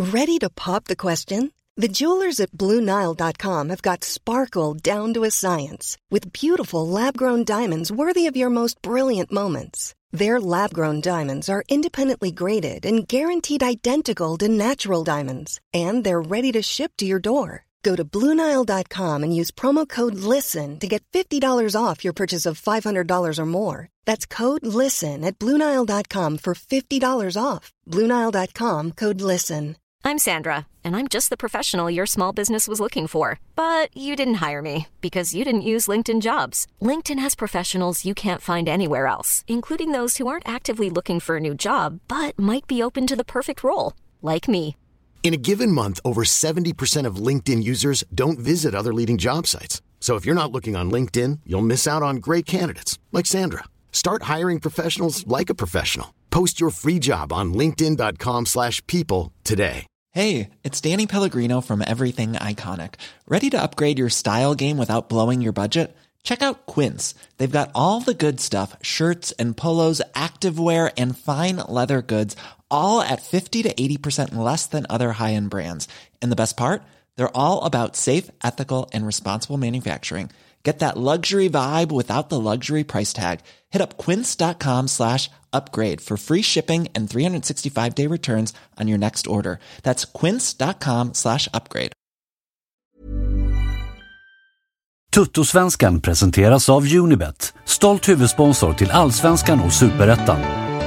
Ready to pop the question? The jewelers at BlueNile.com have got sparkle down to a science with beautiful lab-grown diamonds worthy of your most brilliant moments. Their lab-grown diamonds are independently graded and guaranteed identical to natural diamonds, and they're ready to ship to your door. Go to BlueNile.com and use promo code LISTEN to get $50 off your purchase of $500 or more. That's code LISTEN at BlueNile.com for $50 off. BlueNile.com, code LISTEN. I'm Sandra, and I'm just the professional your small business was looking for. But you didn't hire me because you didn't use LinkedIn Jobs. LinkedIn has professionals you can't find anywhere else, including those who aren't actively looking for a new job, but might be open to the perfect role, like me. In a given month, over 70% of LinkedIn users don't visit other leading job sites. So if you're not looking on LinkedIn, you'll miss out on great candidates like Sandra. Start hiring professionals like a professional. Post your free job on linkedin.com/people today. Hey, it's Danny Pellegrino from Everything Iconic. Ready to upgrade your style game without blowing your budget? Check out Quince. They've got all the good stuff, shirts and polos, activewear, and fine leather goods, all at 50 to 80% less than other high-end brands. And the best part? They're all about safe, ethical, and responsible manufacturing. Get that luxury vibe without the luxury price tag. Hit up quince.com/upgrade for free shipping and 365-day returns on your next order. That's quince.com/upgrade. Tuttosvenskan presenteras av Unibet, stolt huvudsponsor till Allsvenskan och Superettan.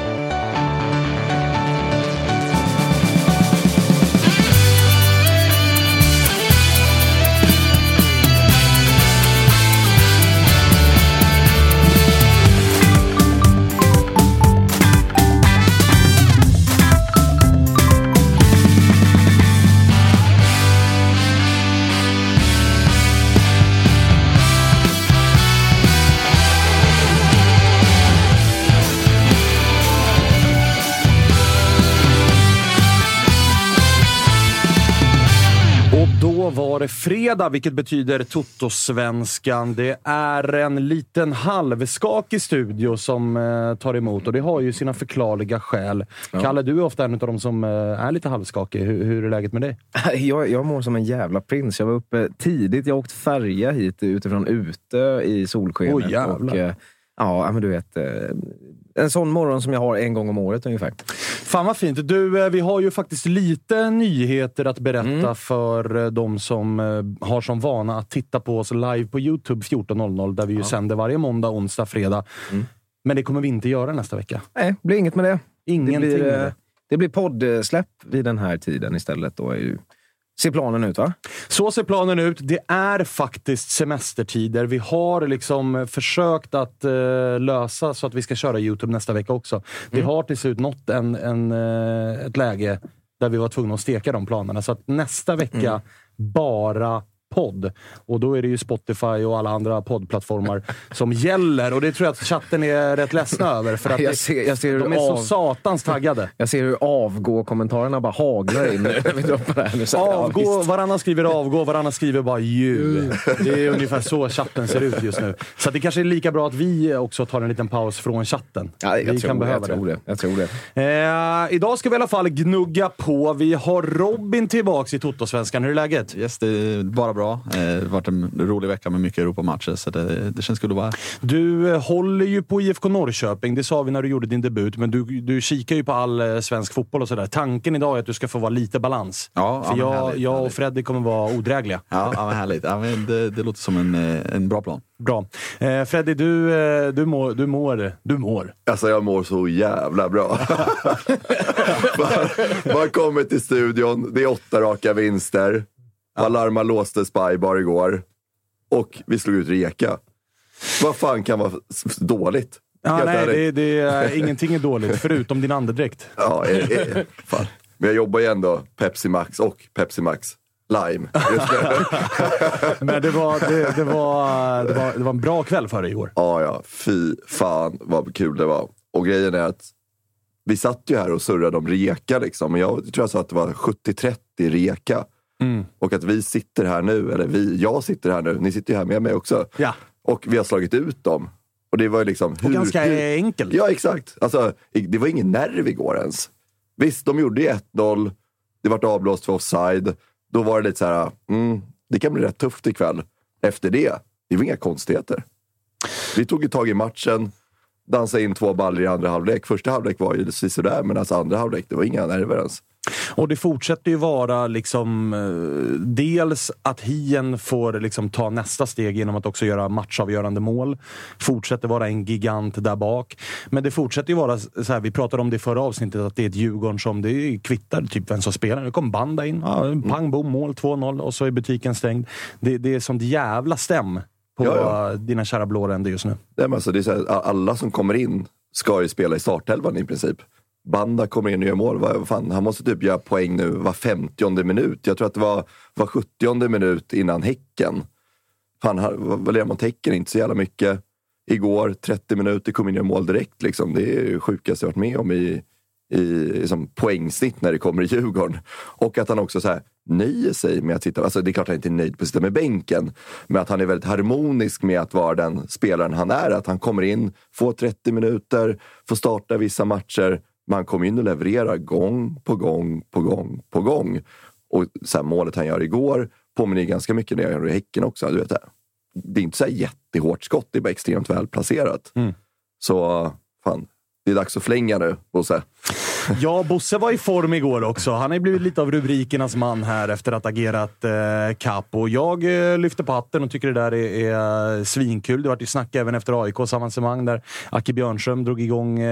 Då var det fredag, vilket betyder Tuttosvenskan. Det är en liten halvskakig studio som tar emot, och det har ju sina förklarliga skäl. Ja. Kalle, du är ofta en av dem som är lite halvskakig. Hur är läget med dig? Jag mår som en jävla prins. Jag var uppe tidigt, jag åkte färja hit utifrån Utö i solskenet. Oj, jävlar. Och ja, men du vet, en sån morgon som jag har en gång om året ungefär. Fan vad fint. Du, vi har ju faktiskt lite nyheter att berätta för de som har som vana att titta på oss live på YouTube 14.00, där vi ju sänder varje måndag, onsdag, fredag. Men det kommer vi inte göra nästa vecka. Nej, det blir inget med det. Ingenting det blir poddsläpp vid den här tiden istället. Då ser planen ut, va? Så ser planen ut. Det är faktiskt semestertider. Vi har liksom försökt att lösa så att vi ska köra YouTube nästa vecka också. Det har till slut nått ett läge där vi var tvungna att steka de planerna. Så att nästa vecka bara podd. Och då är det ju Spotify och alla andra poddplattformar som gäller. Och det tror jag att chatten är rätt ledsna över. För att jag ser de är så satans taggade. Jag ser hur avgå-kommentarerna bara haglar in. Varannan skriver avgå, varannan skriver bara ju. Det är ungefär så chatten ser ut just nu. Så det kanske är lika bra att vi också tar en liten paus från chatten. Ja, jag tror det. Idag ska vi i alla fall gnugga på. Vi har Robin tillbaks i Tuttosvenskan. Hur är läget? Yes, det är bara bra. Det har varit en rolig vecka med mycket Europamatcher, så det känns kul att vara här. Du håller ju på IFK Norrköping, det sa vi när du gjorde din debut, men du kikar ju på all svensk fotboll och sådär. Tanken idag är att du ska få vara lite balans. Ja, för jag och Freddy kommer vara odrägliga. Ja, men härligt. Ja, men det låter som en bra plan. Bra. Freddy, du mår. Alltså jag mår så jävla bra. Man kommer till studion, det är 8 raka vinster. Alarma låste Spybar igår. Och vi slog ut Rijeka. Vad fan kan vara dåligt? Ja, nej, det är ingenting är dåligt förutom din andedräkt. Ja, fan. Men jag jobbar ju ändå Pepsi Max och Pepsi Max Lime. Men det var en bra kväll för dig i år. Ja, fy fan vad kul det var. Och grejen är att vi satt ju här och surrade om Rijeka liksom. Men jag tror jag sa att det var 70-30 Rijeka. Och att vi sitter här nu, eller jag sitter här nu, ni sitter ju här med mig också. Ja. Och vi har slagit ut dem. Och det var ju liksom... ganska enkelt. Ja, exakt. Alltså, det var ingen nerv igår ens. Visst, de gjorde 1-0. det vart avblåst för offside. Då var det lite så här, det kan bli rätt tufft ikväll. Efter det var inga konstigheter. Vi tog ett tag i matchen, dansade in 2 baller i andra halvlek. Första halvlek var ju precis sådär, men alltså andra halvlek, det var inga nerver ens. Och det fortsätter ju vara liksom, dels att Hien får liksom ta nästa steg genom att också göra matchavgörande mål. Fortsätter vara en gigant där bak. Men det fortsätter ju vara så här, vi pratade om det i förra avsnittet, att det är ett Djurgården som det kvittar typ vem som spelar. Nu kom Banda in, pang, bom, mål, 2-0 och så är butiken stängd. Det är sånt jävla stäm på dina kära blåränder just nu. Nej, men alltså, det är så här, alla som kommer in ska ju spela i startelvan i princip. Banda kommer in och gör mål. Vad fan, han måste typ göra poäng nu var 50:e minut. Jag tror att det var 70:e minut innan Häcken. Fan, vad leder mot Häcken? Inte så jävla mycket. Igår, 30 minuter, kom in och gör mål direkt. Liksom. Det är ju sjukast jag varit med om i liksom poängsnitt när det kommer i Djurgården. Och att han också så här nöjer sig med att sitta, alltså det är klart att han inte är nöjd på att sitta med bänken, men att han är väldigt harmonisk med att vara den spelaren han är, att han kommer in, får 30 minuter, får starta vissa matcher, men han kommer in och levererar gång på gång. Och så här, målet han gör igår påminner ganska mycket när jag gör i Häcken också, du vet det. Det är inte så här jättehårt skott, det är bara extremt väl placerat. Så fan, det är dags att flänga nu, Bosse. Ja, Bosse var i form igår också. Han har blivit lite av rubrikernas man här efter att ha agerat kapp. Och jag lyfter på hatten och tycker det där är svinkul. Det var ju snack även efter AIKs avancemang där Aki Björnström drog igång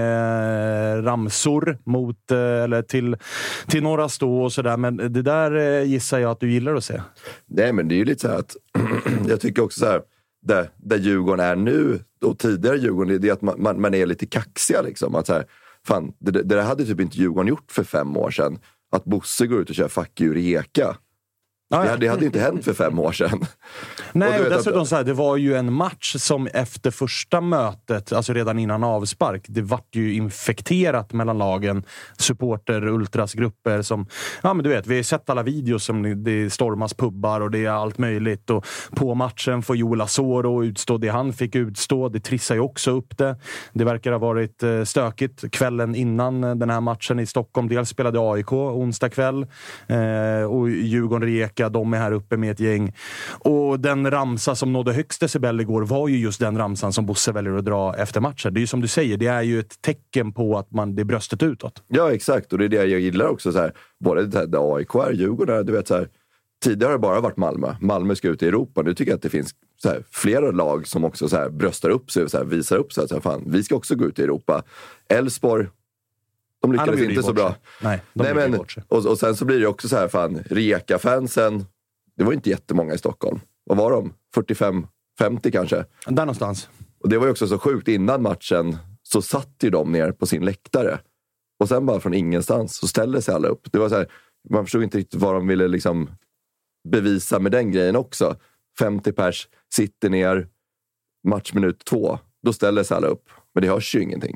ramsor mot, eller till Norra Stå och sådär. Men det där gissar jag att du gillar att se. Nej, men det är ju lite så här att jag tycker också så här, där Djurgården är nu och tidigare Djurgården, det är att man är lite kaxiga liksom. Att så här, fan, det där hade typ inte Djurgården gjort för 5 år sedan. Att Bosse går ut och kör fuck you Rijeka. Det hade inte hänt för 5 år sedan. Nej, och dessutom så här, det var ju en match som efter första mötet, alltså redan innan avspark, det vart ju infekterat mellan lagen, supporter, ultrasgrupper som, ja men du vet, vi har sett alla videos som det stormas pubbar och det är allt möjligt, och på matchen får Joel Asoro utstå det han fick utstå, det trissar ju också upp det. Det verkar ha varit stökigt kvällen innan den här matchen i Stockholm. Dels spelade AIK onsdag kväll och Djurgården Rijeka, de är här uppe med ett gäng. Och den ramsa som nådde högst decibel igår var ju just den ramsan som Bosse väljer att dra efter matchen. Det är ju som du säger, det är ju ett tecken på att det är bröstet utåt. Ja, exakt. Och det är det jag gillar också. Så här, både där AIK är, Djurgården, du vet så här, tidigare har det bara varit Malmö. Malmö ska ut i Europa. Nu tycker jag att det finns så här, flera lag som också så här, bröstar upp sig och så här, visar upp sig. Så här, fan, vi ska också gå ut i Europa. Elfsborg, de lyckades inte så bra. Nej, men, och sen så blir det också så här, fan, Rijeka-fansen, det var inte jättemånga i Stockholm. Vad var de? 45-50 kanske? Där någonstans. Och det var ju också så sjukt, innan matchen så satt ju de ner på sin läktare. Och sen bara från ingenstans så ställde sig alla upp. Det var så här, man förstod inte riktigt vad de ville liksom bevisa med den grejen också. 50 pers sitter ner, matchminut 2, då ställer sig alla upp. Men det hörs ju ingenting.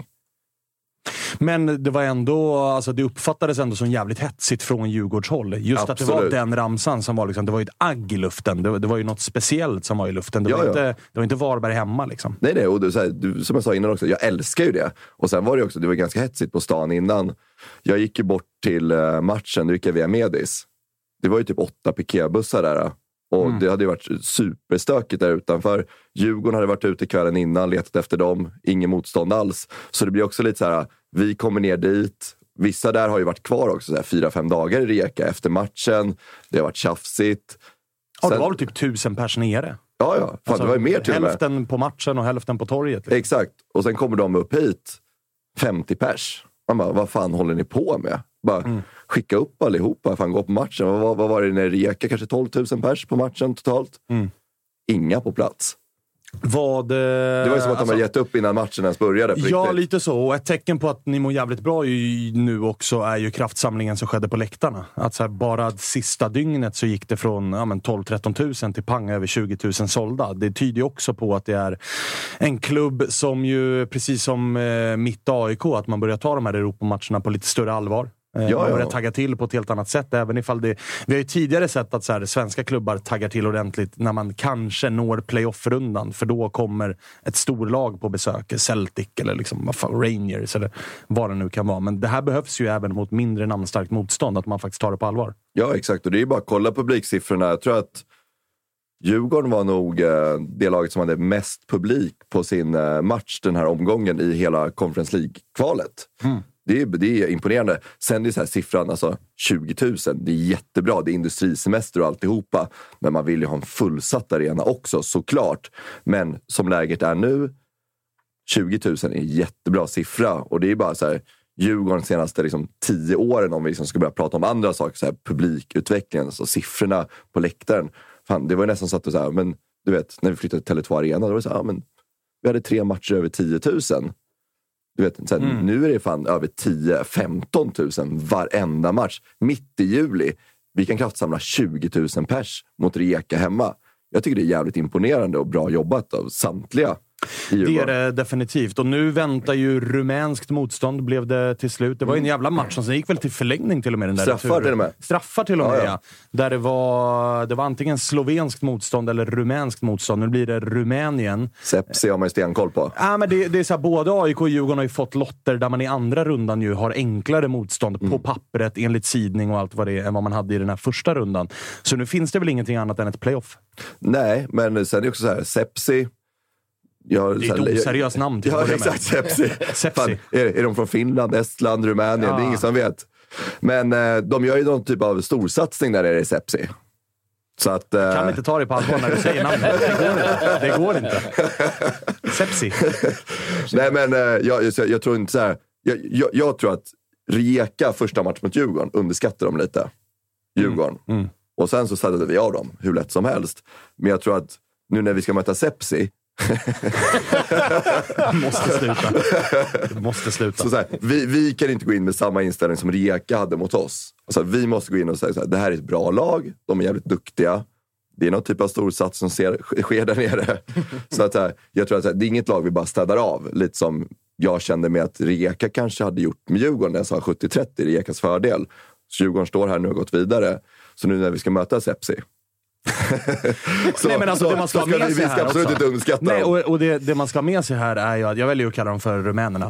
Men det var ändå, alltså det uppfattades ändå som jävligt hetsigt från Djurgårdshåll. Just absolut. Att det var den ramsan som var liksom, det var ju ett agg i luften. Det var ju något speciellt som var i luften. Det var inte Varberg hemma liksom. Nej, och du, som jag sa innan också, jag älskar ju det. Och sen var det också, det var ganska hetsigt på stan innan. Jag gick ju bort till matchen, då gick jag via Medis. Det var ju typ 8 piketbussar där. Och det hade ju varit superstökigt där utanför. Djurgården hade varit ute kvällen innan, letat efter dem. Ingen motstånd alls. Så det blir också lite så här, vi kommer ner dit. Vissa där har ju varit kvar också, 4-5 dagar i Rijeka efter matchen. Det har varit tjafsigt. Ja, det var väl typ 1000 pers nere. Ja. Fan, alltså, det var ju mer till hälften på matchen och hälften på torget. Liksom. Exakt. Och sen kommer de upp hit. 50 pers. Man bara, vad fan håller ni på med? Bara skicka upp allihopa, fan gå på matchen. Vad var det när Rijeka? Kanske 12 000 pers på matchen totalt. Inga på plats. Det var ju som att de har gett upp innan matchen ens började. Ja, riktigt. Lite så. Och ett tecken på att ni mår jävligt bra nu också är ju kraftsamlingen som skedde på läktarna. Att så här, bara sista dygnet så gick det från 12-13 000 till pang över 20 000 sålda. Det tyder ju också på att det är en klubb som ju, precis som mitt AIK, att man börjar ta de här Europamatcherna på lite större allvar. Man börjar tagga till på ett helt annat sätt. Även ifall vi har ju tidigare sett att så här, svenska klubbar taggar till ordentligt när man kanske når playoff-rundan. För då kommer ett storlag på besök. Celtic eller liksom, Rangers eller vad det nu kan vara. Men det här behövs ju även mot mindre namnstarkt motstånd. Att man faktiskt tar det på allvar. Ja, exakt. Och det är ju bara att kolla publiksiffrorna. Jag tror att Djurgården var nog det laget som hade mest publik på sin match den här omgången i hela Conference League-kvalet. Det är imponerande. Sen är det så här siffran, alltså 20 000, det är jättebra. Det är industrisemester och alltihopa. Men man vill ju ha en fullsatt arena också, såklart. Men som läget är nu, 20 000 är en jättebra siffra. Och det är bara så här, Djurgården senaste liksom 10 åren, om vi liksom ska börja prata om andra saker, så här, publikutvecklingen, alltså siffrorna på läktaren. Fan, det var ju nästan så att så här, men du vet, när vi flyttade till Tele2 Arena, då var det så här, men vi hade 3 matcher över 10 000. Du vet, så här, nu är det fan över 10-15 000 varenda match. Mitt i juli. Vi kan kraftsamla 20 000 pers mot Rijeka hemma. Jag tycker det är jävligt imponerande och bra jobbat av samtliga. Det är det definitivt. Och nu väntar ju rumänskt motstånd, blev det till slut. Det var ju en jävla match som gick väl till förlängning till och med. Den där straffar till och med. Straffar till och med, ja. Där det var antingen slovenskt motstånd eller rumänskt motstånd. Nu blir det Rumänien. Sepsi har man ju stenkoll på. Ja, men det är så här, både AIK och Djurgården har ju fått lotter där man i andra rundan ju har enklare motstånd på pappret, enligt sidning och allt vad det är, än vad man hade i den här första rundan. Så nu finns det väl ingenting annat än ett playoff. Nej, men sen är det också så här, Sepsi. Det är ett oseriöst namn till. Ja, exakt. Sepsi. Fan, är de från Finland, Estland, Rumänien? Ja. Det är ingen som vet. Men de gör ju någon typ av storsatsning där i Sepsi. Så att, kan inte ta det på allvar när du säger namnet. Det går inte. Sepsi. Nej, men jag tror inte så här. Jag tror att Rijeka första match mot Djurgården underskattar dem lite. Djurgården. Och sen så ställde vi av dem hur lätt som helst. Men jag tror att nu när vi ska möta Sepsi måste sluta. Så här, vi kan inte gå in med samma inställning som Rijeka hade mot oss. Alltså, vi måste gå in och säga så här, det här är ett bra lag, de är jävligt duktiga, det är någon typ av storsats som sker där nere. Så att, jag tror att det är inget lag vi bara städar av. Lite som jag kände med att Rijeka kanske hade gjort med Djurgården när jag sa 70-30, Rijekas fördel. Så Djurgården står här nu och gått vidare. Så nu när vi ska möta Sepsi nej, men alltså, det man ska ha med sig här absolut inte underskatta. Nej, och det man ska ha med sig här är ju att jag väljer att kalla dem för rumänerna.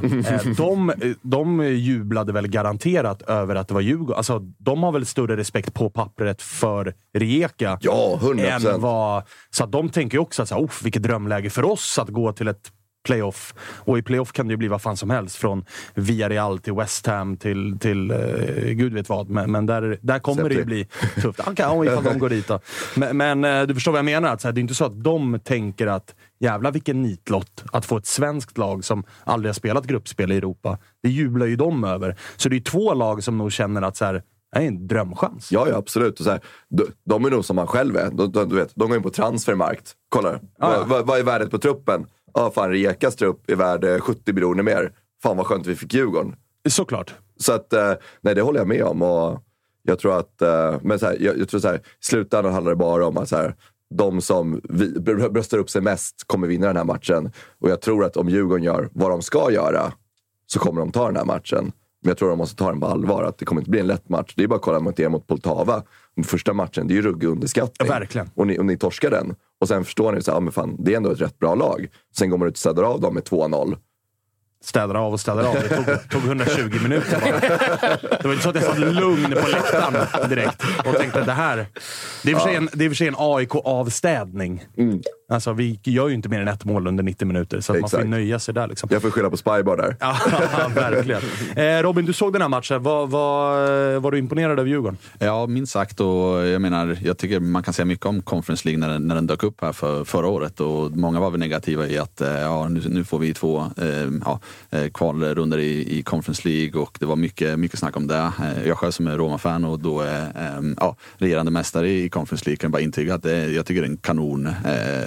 De jublade väl garanterat över att det var Djurgården. Alltså, de har väl större respekt på pappret för Rijeka. Ja, 100%. Så att de tänker ju också att vilket drömläge för oss att gå till ett playoff. Och i playoff kan det ju bli vad fan som helst. Från Villarreal till West Ham till gud vet vad. Men där kommer det ju bli tufft. Ifall de går dit då. Men du förstår vad jag menar. Att, så här, det är inte så att de tänker att jävla vilken nitlott att få ett svenskt lag som aldrig har spelat gruppspel i Europa. Det jublar ju de över. Så det är 2 lag som nog känner att så här, det är en drömchans. Ja, absolut. Och så här, de är nog som man själv är. Du vet, de går in på transfermarkt. Kolla, vad är värdet på truppen? Fan, Rijekas trupp är värd 70 miljoner mer. Fan vad skönt vi fick Djurgården. Såklart. Så att, nej, det håller jag med om. Och jag tror att, men så här, jag tror så här, i slutändan handlar det bara om att så här, de som bröstar upp sig mest kommer vinna den här matchen. Och jag tror att om Djurgården gör vad de ska göra så kommer de ta den här matchen. Men jag tror att de måste ta den på allvar. Att det kommer inte bli en lätt match. Det är bara att kolla mot Poltava. Första matchen, det är ju ruggig underskattning. Ja, verkligen. Och ni torskar den. Och sen förstår ni så här, men fan, det är ändå ett rätt bra lag. Sen går man ut och städar av dem med 2-0. Städar av. Det tog 120 minuter bara. Det var inte så att jag satt lugn på läktaren direkt och tänkte att det här... Det är i och för sig en AIK-avstädning. Alltså, vi gör ju inte mer än 1 mål under 90 minuter. Så att man får nöja sig där. Liksom. Jag får skylla på Spybar där. Ja, verkligen. Robin, du såg den här matchen. Var du imponerad av Djurgården? Ja, minst sagt. Och jag tycker man kan säga mycket om Conference League när den dök upp här förra året. Och många var väl negativa i att nu får vi 2 kvalrunder i Conference League. Och det var mycket snack om det. Jag själv som är Roma-fan och då är regerande mästare i Conference League kan bara intyga att jag tycker det är en kanon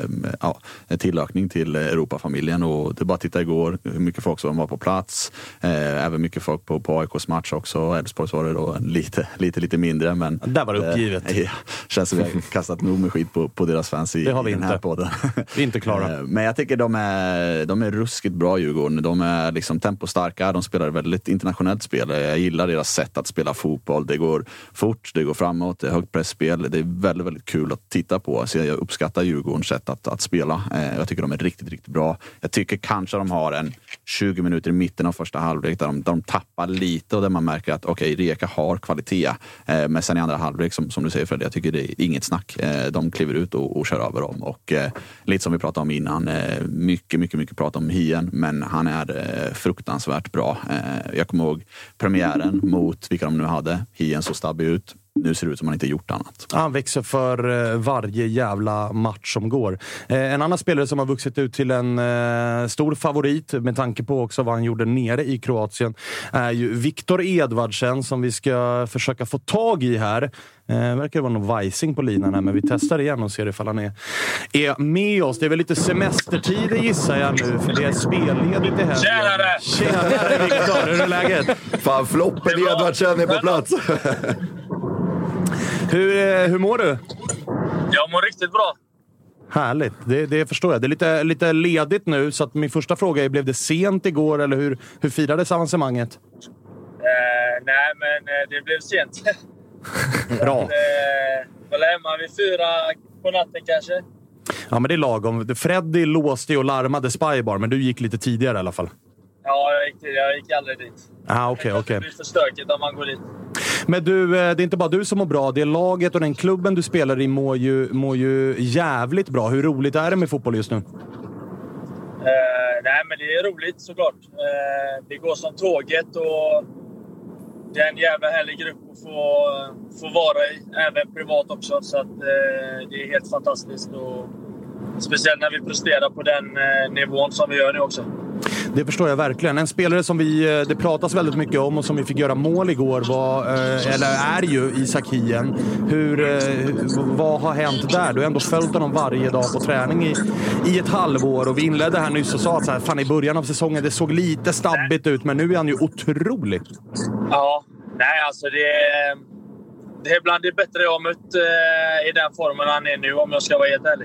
tillökning till Europafamiljen. Och det bara att titta igår hur mycket folk som var på plats. Även mycket folk på AIKs match också. Elfsborgs var det då lite mindre. Men där var det uppgivet. Känns som vi har kastat nog med skit på deras fans i den här podden. Vi är inte klara. Men jag tycker de är ruskigt bra, Djurgården. De är liksom tempostarka. De spelar väldigt internationellt spel. Jag gillar deras sätt att spela fotboll. Det går fort, det går framåt, det är högt pressspel. Det är väldigt, väldigt kul att titta på. Så jag uppskattar Djurgårdens sätt att spela. Jag tycker de är riktigt, riktigt bra. Jag tycker kanske de har en 20 minuter i mitten av första halvlek där de tappar lite och där man märker att Rijeka har kvalitet. Men sen i andra halvlek, som du säger Fred, jag tycker det är inget snack. De kliver ut och kör över dem. Och lite som vi pratade om innan, mycket prat om Hien, men han är fruktansvärt bra. Jag kommer ihåg premiären mot vilka de nu hade. Hien så stabbig ut. Nu ser det ut som man inte gjort annat. Han växer för varje jävla match som går. En annan spelare som har vuxit ut till en stor favorit med tanke på också vad han gjorde nere i Kroatien är ju Viktor Edvardsen som vi ska försöka få tag i här. Verkar vara någon vajsing på linan här, men vi testar igen och ser ifall han är med oss. Det är väl lite semestertid gissar jag nu, för det är spelledigt i helgen. Tjenare Viktor, hur är läget? Fan, Floppen Edvardsen är på plats. Hur mår du? Jag mår riktigt bra. Härligt, det förstår jag. Det är lite ledigt nu, så att min första fråga är, blev det sent igår eller hur firades avancemanget? Nej, men det blev sent. Bra. Var hemma vid 4 på natten kanske. Ja, men det är lagom. Freddy låste och larmade Spybar, men du gick lite tidigare i alla fall. Ja, jag gick aldrig dit. Okej. Det blir för stökigt om man går dit. Men du, det är inte bara du som mår bra. Det är laget och den klubben du spelar i mår ju jävligt bra. Hur roligt är det med fotboll just nu? Nej, men det är roligt såklart. Det går som tåget och det är en jävla härlig grupp att få vara i. Även privat också. Så att, det är helt fantastiskt. Och speciellt när vi presterar på den nivån som vi gör nu också. Det förstår jag verkligen. En spelare som det pratas väldigt mycket om och som vi fick göra mål igår är ju Isak Hien. Vad har hänt där? Du har ändå följt honom varje dag på träning i ett halvår, och vi inledde här nyss och sa att så här, fan, i början av säsongen det såg lite stabbigt ut, men nu är han ju otrolig. Ja, nej alltså det är bland det bättre jag har mött i den formen han är nu, om jag ska vara helt ärlig.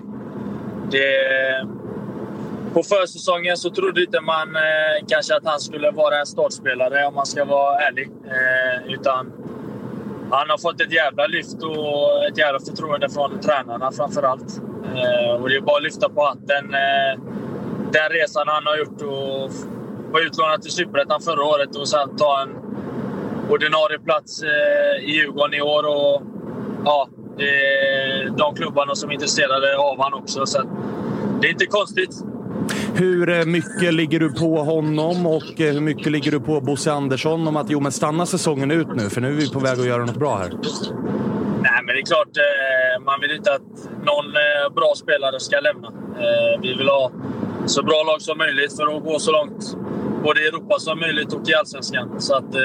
På försäsongen så trodde inte man kanske att han skulle vara en startspelare, om man ska vara ärlig. Utan han har fått ett jävla lyft och ett jävla förtroende från tränarna framförallt. Och det är bara att lyfta på hatten. Den resan han har gjort och var utlånad till Superettan förra året och sen ta en ordinarie plats i Djurgården i år. Och ja, det är de klubbarna som är intresserade av han också. Så det är inte konstigt. Hur mycket ligger du på honom och hur mycket ligger du på Bosse Andersson om att stanna säsongen ut nu? För nu är vi på väg att göra något bra här. Nej, men det är klart, man vill inte att någon bra spelare ska lämna. Vi vill ha så bra lag som möjligt för att gå så långt både i Europa som möjligt och i Allsvenskan. Så att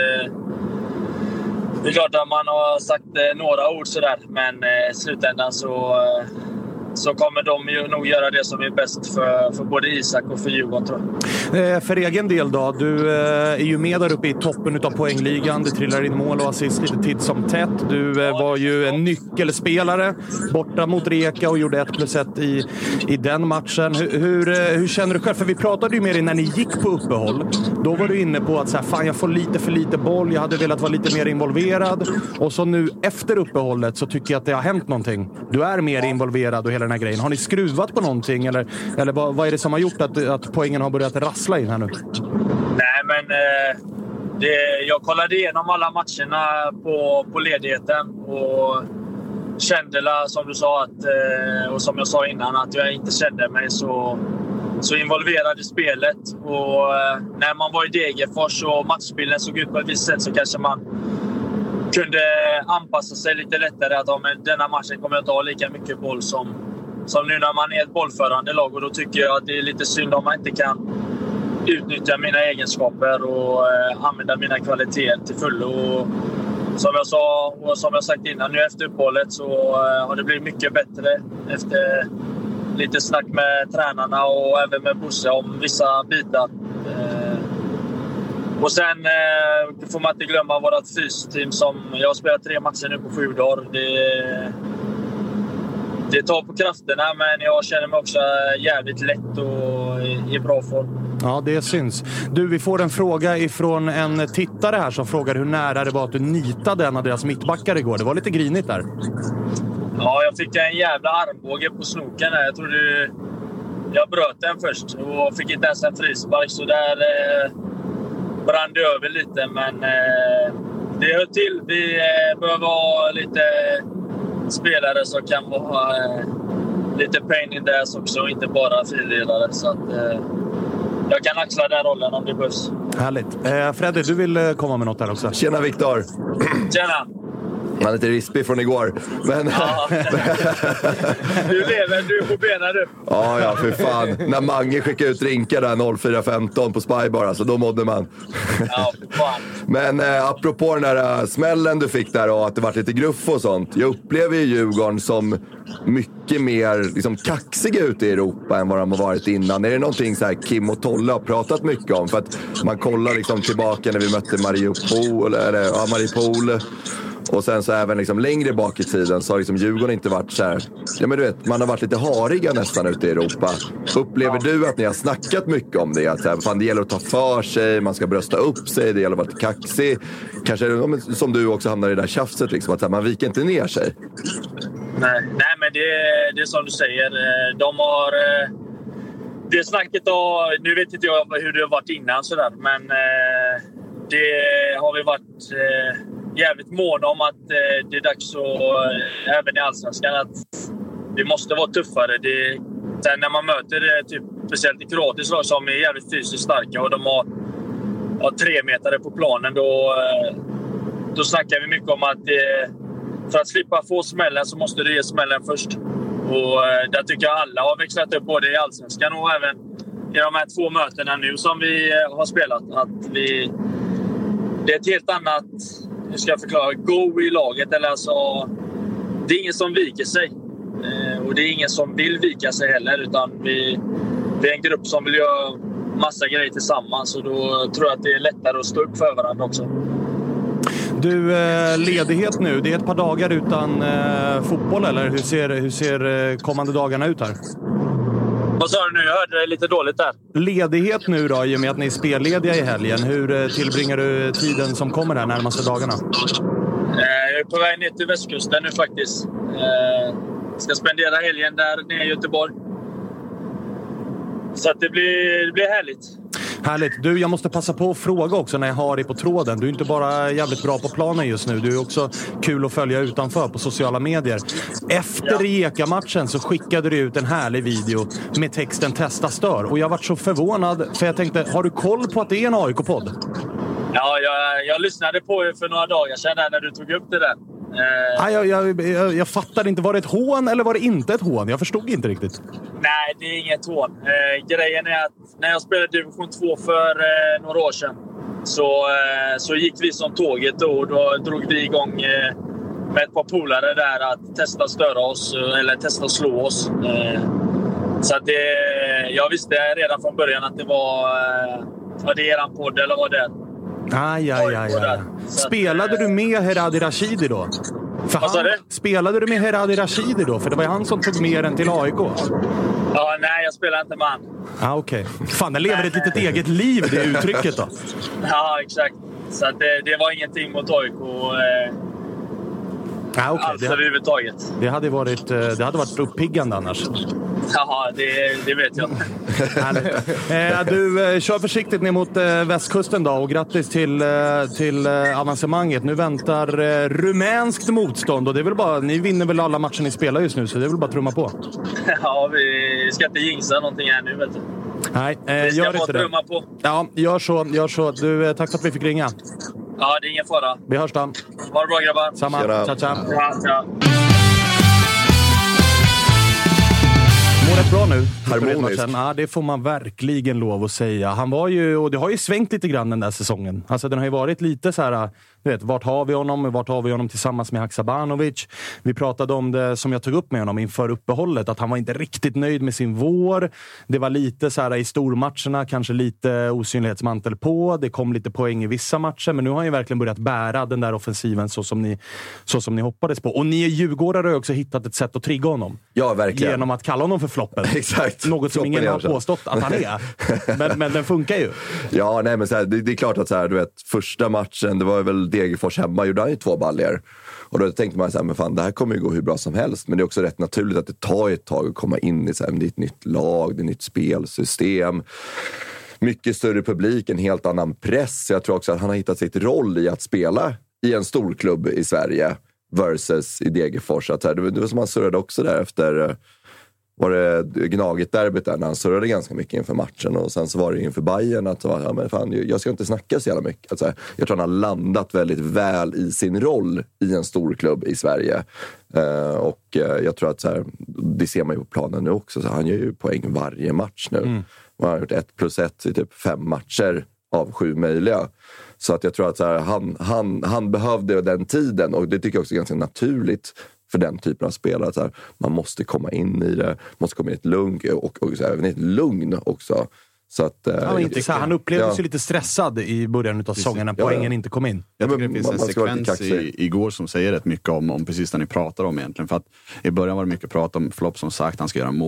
det är klart att man har sagt några ord sådär, men i slutändan så kommer de ju nog göra det som är bäst för både Isak och för Djurgården, tror jag. För egen del då, du är ju med där uppe i toppen utav poängligan. Du trillar in mål och assist lite titt som tätt. Du var ju en nyckelspelare borta mot Rijeka och gjorde 1+1 i den matchen. Hur känner du själv? För vi pratade ju med dig när ni gick på uppehåll. Då var du inne på att så här, fan, jag får lite för lite boll. Jag hade velat vara lite mer involverad. Och så nu efter uppehållet så tycker jag att det har hänt någonting. Du är mer involverad och hela den här grejen. Har ni skruvat på någonting? Eller vad är det som har gjort att poängen har börjat rassla in här nu? Nej, men jag kollade igenom alla matcherna på ledigheten och kände, som du sa, och som jag sa innan, att jag inte kände mig så involverad i spelet. Och när man var i Degerfors och matchbilden såg ut på ett visst sätt så kanske man kunde anpassa sig lite lättare, att denna matchen kommer jag inte ha lika mycket boll som nu när man är ett bollförande lag, och då tycker jag att det är lite synd om man inte kan utnyttja mina egenskaper och använda mina kvaliteter till fullo. Och som jag sa och som jag sagt innan, nu efter uppehållet så har det blivit mycket bättre efter lite snack med tränarna och även med Bosse om vissa bitar. Och sen får man inte glömma vårt fysteam som jag har spelat 3 matcher nu på 7 dagar. Det tar på krafterna, men jag känner mig också jävligt lätt och i bra form. Ja, det syns. Du, vi får en fråga ifrån en tittare här som frågar hur nära det var att du nitade en av deras mittbackar igår. Det var lite grinigt där. Ja, jag fick en jävla armbåge på snoken här. Jag bröt den först och fick inte ens en frispark, så där brann det över lite. Men det hör till. Vi behöver ha lite spelare som kan vara lite pain in the ass också, inte bara filledare. Så att jag kan axla den rollen om det behövs. Härligt. Freddy, du vill komma med något här också? Tjena Viktor! Tjena! Han är lite rispig från igår. Men... Ja. Du lever, du är på benen du. Ja, för fan. När Mange skickade ut rinkar där 04.15 på Spybar, alltså, då mådde man. Ja, för fan. Men apropå den där smällen du fick där och att det var lite gruff och sånt. Jag upplever ju Djurgården som mycket mer liksom, kaxiga ute i Europa än vad de har varit innan. Är det någonting så här Kim och Tolle har pratat mycket om? För att man kollar liksom tillbaka när vi mötte Mariupol. Och sen så även liksom längre bak i tiden så har liksom Djurgården inte varit så här. Ja, men du vet, man har varit lite hariga nästan ute i Europa. Upplever du att ni har snackat mycket om det? Att så här, fan, det gäller att ta för sig, man ska brösta upp sig, det gäller att vara kaxig. Kanske som du också hamnar i det där tjafset liksom, att så här, man viker inte ner sig. Nej, men det är som du säger. De har det snacket och nu vet inte jag hur det har varit innan sådär, men det har vi varit jävligt måna om att det är dags att, även i Allsvenskan, att vi måste vara tuffare. Sen när man möter typ, speciellt i Kroatiskt lag som är jävligt fysiskt starka och de har 3 meter på planen, då snackar vi mycket om att för att slippa få smällen så måste du ge smällen först. Och där tycker jag alla har växlat upp, både i Allsvenskan och även i de här 2 mötena nu som vi har spelat. Att det är ett helt annat, hur ska jag förklara, go i laget. Eller alltså, det är ingen som viker sig. Och det är ingen som vill vika sig heller. Utan vi är en grupp som vill göra massa grejer tillsammans. Och då tror jag att det är lättare att stå upp för varandra också. Du, ledighet nu. Det är ett par dagar utan fotboll, eller? Hur ser kommande dagarna ut här? Vad sa du nu? Jag hörde det lite dåligt där. Ledighet nu då, i och med att ni är spellediga i helgen. Hur tillbringar du tiden som kommer här närmaste dagarna? Jag är på väg ner till västkusten nu faktiskt. Ska spendera helgen där nere i Göteborg. Så att det blir härligt. Härligt. Du, jag måste passa på att fråga också när jag har dig på tråden. Du är inte bara jävligt bra på planen just nu. Du är också kul att följa utanför på sociala medier. Efter Rijeka-matchen så skickade du ut en härlig video med texten "Testa stör". Och jag varit så förvånad, för jag tänkte, har du koll på att det är en AIK-podd? Ja, jag lyssnade på er för några dagar sedan när du tog upp det där. Jag fattade inte, var det ett hån eller var det inte ett hån? Jag förstod inte riktigt. Nej, det är inget hån. Grejen är att när jag spelade division 2 för några år sedan så gick vi som tåget och då drog vi igång med ett par polare där att testa störa oss eller testa slå oss. Så att jag visste redan från början att det var eran podd eller vad det är. Aj. Spelade du med Heradi Rashidi då? Spelade du med Heradi Rashidi då? För det var ju han som tog med den till AIK. Ja, nej, jag spelar inte med han. Okej. Fan, det lever ett litet eget liv, det uttrycket då. Ja, exakt. Så att det var ingenting mot AIK. Alls överhuvudtaget. Det hade varit uppiggande annars. Ja, det vet jag. Du, kör försiktigt ner mot västkusten då, och grattis till avancemanget. Nu väntar rumänskt motstånd och det är väl bara, ni vinner väl alla matcher ni spelar just nu, så det är väl bara att trumma på. Ja, vi ska inte jinxa någonting här nu, vet du. Nej, vi ska bara trumma på. Ja, gör så. Du, tack för att vi fick ringa. Ja, det är ingen fara. Vi hörs då. Ha det bra, grabbar. Samma. Ciao. Ja. Mår rätt bra nu. Harmoniskt. Ja, det får man verkligen lov att säga. Han var ju, och det har ju svängt lite grann den där säsongen. Alltså den har ju varit lite så här Du vet, vart har vi honom tillsammans med Haksabanovic? Vi pratade om det som jag tog upp med honom inför uppehållet, att han var inte riktigt nöjd med sin vår. Det var lite så här i stormatcherna, kanske lite osynlighetsmantel på. Det kom lite poäng i vissa matcher, men nu har han ju verkligen börjat bära den där offensiven så som ni hoppades på. Och ni djurgårdare har också hittat ett sätt att trigga honom. Ja, verkligen. Genom att kalla honom för floppen. Exakt. Något som ingen har påstått att han är. men den funkar ju. Ja, nej, men så här, det är klart att så här, du vet, första matchen, det var väl Degerfors hemma, gjorde han ju 2 baljor. Och då tänkte man så här, men fan, det här kommer ju gå hur bra som helst. Men det är också rätt naturligt att det tar ett tag att komma in i så här, det är ett nytt lag, det är ett nytt spelsystem. Mycket större publik, en helt annan press. Jag tror också att han har hittat sitt roll i att spela i en stor klubb i Sverige versus i Degerfors. Att, det var som han surrade också där efter, var det Gnaget-derbyt där, när han surrade ganska mycket inför matchen. Och sen så var det inför Bayern att ja, men fan, jag ska inte snacka så jävla mycket. Alltså, jag tror han har landat väldigt väl i sin roll i en stor klubb i Sverige. Och jag tror att så här, det ser man ju på planen nu också. Så han gör ju poäng varje match nu. Och han har gjort 1+1 i typ 5 matcher av 7 möjliga. Så att jag tror att så här, han behövde den tiden, och det tycker jag också är ganska naturligt för den typen av spelare. Så här, man måste komma in i det, måste komma in i ett lugn och så även i ett lugn också. Så att, han upplevde sig lite stressad i början av säsongen när poängen inte kom in. Jag tycker det finns en sekvens igår som säger rätt mycket om precis det ni pratar om egentligen. För att i början var det mycket prat om Flopp som sagt, han ska göra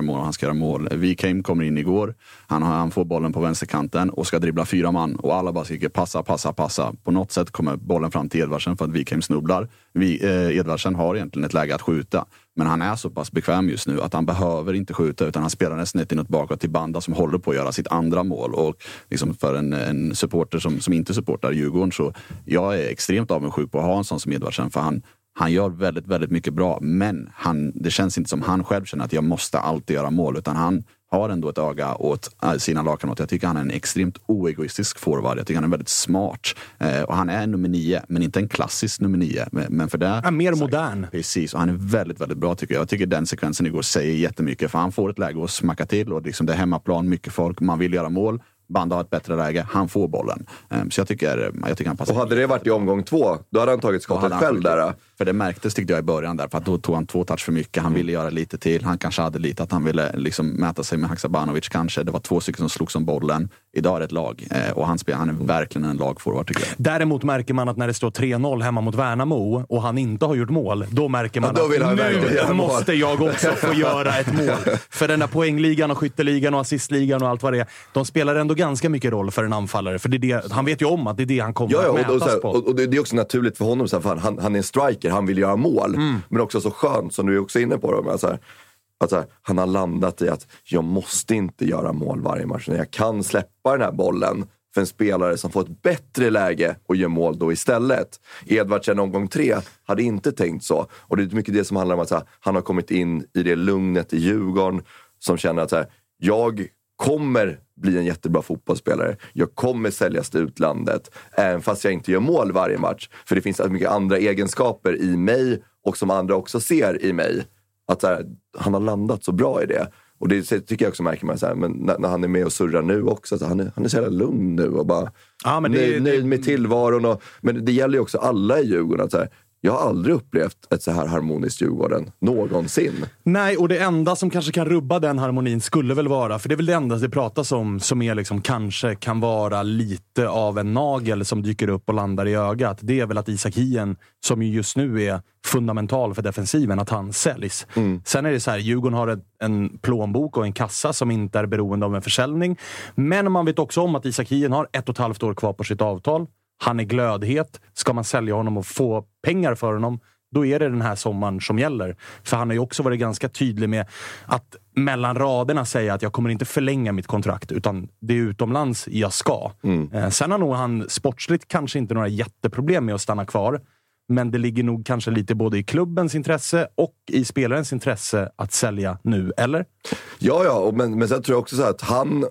mål. Wikheim kommer in igår, han får bollen på vänsterkanten och ska dribbla 4 man. Och alla bara skriker passa. På något sätt kommer bollen fram till Edvardsen för att Wikheim snubblar. Edvardsen har egentligen ett läge att skjuta. Men han är så pass bekväm just nu att han behöver inte skjuta, utan han spelar nästan inåt bakåt till Banda som håller på att göra sitt andra mål. Och liksom för en supporter som inte supportar Djurgården, så jag är extremt avundsjuk på att ha en sån som Edvardsen, för han gör väldigt, väldigt mycket bra, men det känns inte som han själv känner att jag måste alltid göra mål, utan han har ändå ett öga åt sina lagkamrater. Jag tycker han är en extremt oegoistisk forward. Jag tycker han är väldigt smart. Och han är nummer 9, men inte en klassisk nummer 9. Men för det... Mer modern. Precis, och han är väldigt, väldigt bra tycker jag. Jag tycker den sekvensen igår säger jättemycket, för han får ett läge att smacka till, och liksom det är hemmaplan, mycket folk, man vill göra mål. Banda har ett bättre läge, han får bollen. Så jag tycker han passar. Och hade det varit i omgång 2, då hade han tagit skottet själv där. För det märktes tyckte jag i början där, för att då tog han 2 touch för mycket. Han ville göra lite till, han kanske hade lite att han ville liksom mäta sig med Haksabanovic kanske. Det var 2 stycken som slogs om bollen. Idag är det ett lag, och han är verkligen en lagforward tycker jag. Däremot märker man att när det står 3-0 hemma mot Värnamo och han inte har gjort mål, då märker man att nu måste jag också få göra ett mål. För den där poängligan och skytteligan och assistligan och allt vad det är, de spelar ändå ganska mycket roll för en anfallare. För han vet ju om att det är det han kommer att mätas på. Och det är också naturligt för honom, så här, han är en striker, han vill göra mål. Men också så skönt, som du är också inne på då, så här, att han har landat i att jag måste inte göra mål varje match. Jag kan släppa den här bollen för en spelare som får ett bättre läge och gör mål då istället. Edvardsen omgång 3 hade inte tänkt så. Och det är mycket det som handlar om att så här, han har kommit in i det lugnet i Djurgården, som känner att så här, jag kommer bli en jättebra fotbollsspelare. Jag kommer säljas till utlandet, även fast jag inte gör mål varje match. För det finns mycket andra egenskaper i mig, och som andra också ser i mig. Att så här, han har landat så bra i det. Och det tycker jag också märker man så här, men när han är med och surrar nu också, så han är så jävla lugn nu och bara nöjd med tillvaron. Men det gäller ju också alla i Djurgården att så här, jag har aldrig upplevt ett så här harmoniskt Djurgården någonsin. Nej, och det enda som kanske kan rubba den harmonin skulle väl vara, för det är väl det enda det pratas om som är liksom, kanske kan vara lite av en nagel som dyker upp och landar i ögat. Det är väl att Isak Hien, som ju just nu är fundamental för defensiven, att han säljs. Sen är det så här, Djurgården har en plånbok och en kassa som inte är beroende av en försäljning. Men man vet också om att Isak Hien har 1,5 år kvar på sitt avtal. Han är glödhet. Ska man sälja honom och få pengar för honom, då är det den här sommaren som gäller. För han har ju också varit ganska tydlig med att mellan raderna säga att jag kommer inte förlänga mitt kontrakt, utan det är utomlands jag ska. Sen har nog han sportsligt kanske inte några jätteproblem med att stanna kvar. Men det ligger nog kanske lite både i klubbens intresse och i spelarens intresse att sälja nu, eller? Ja, men sen tror jag också så här att han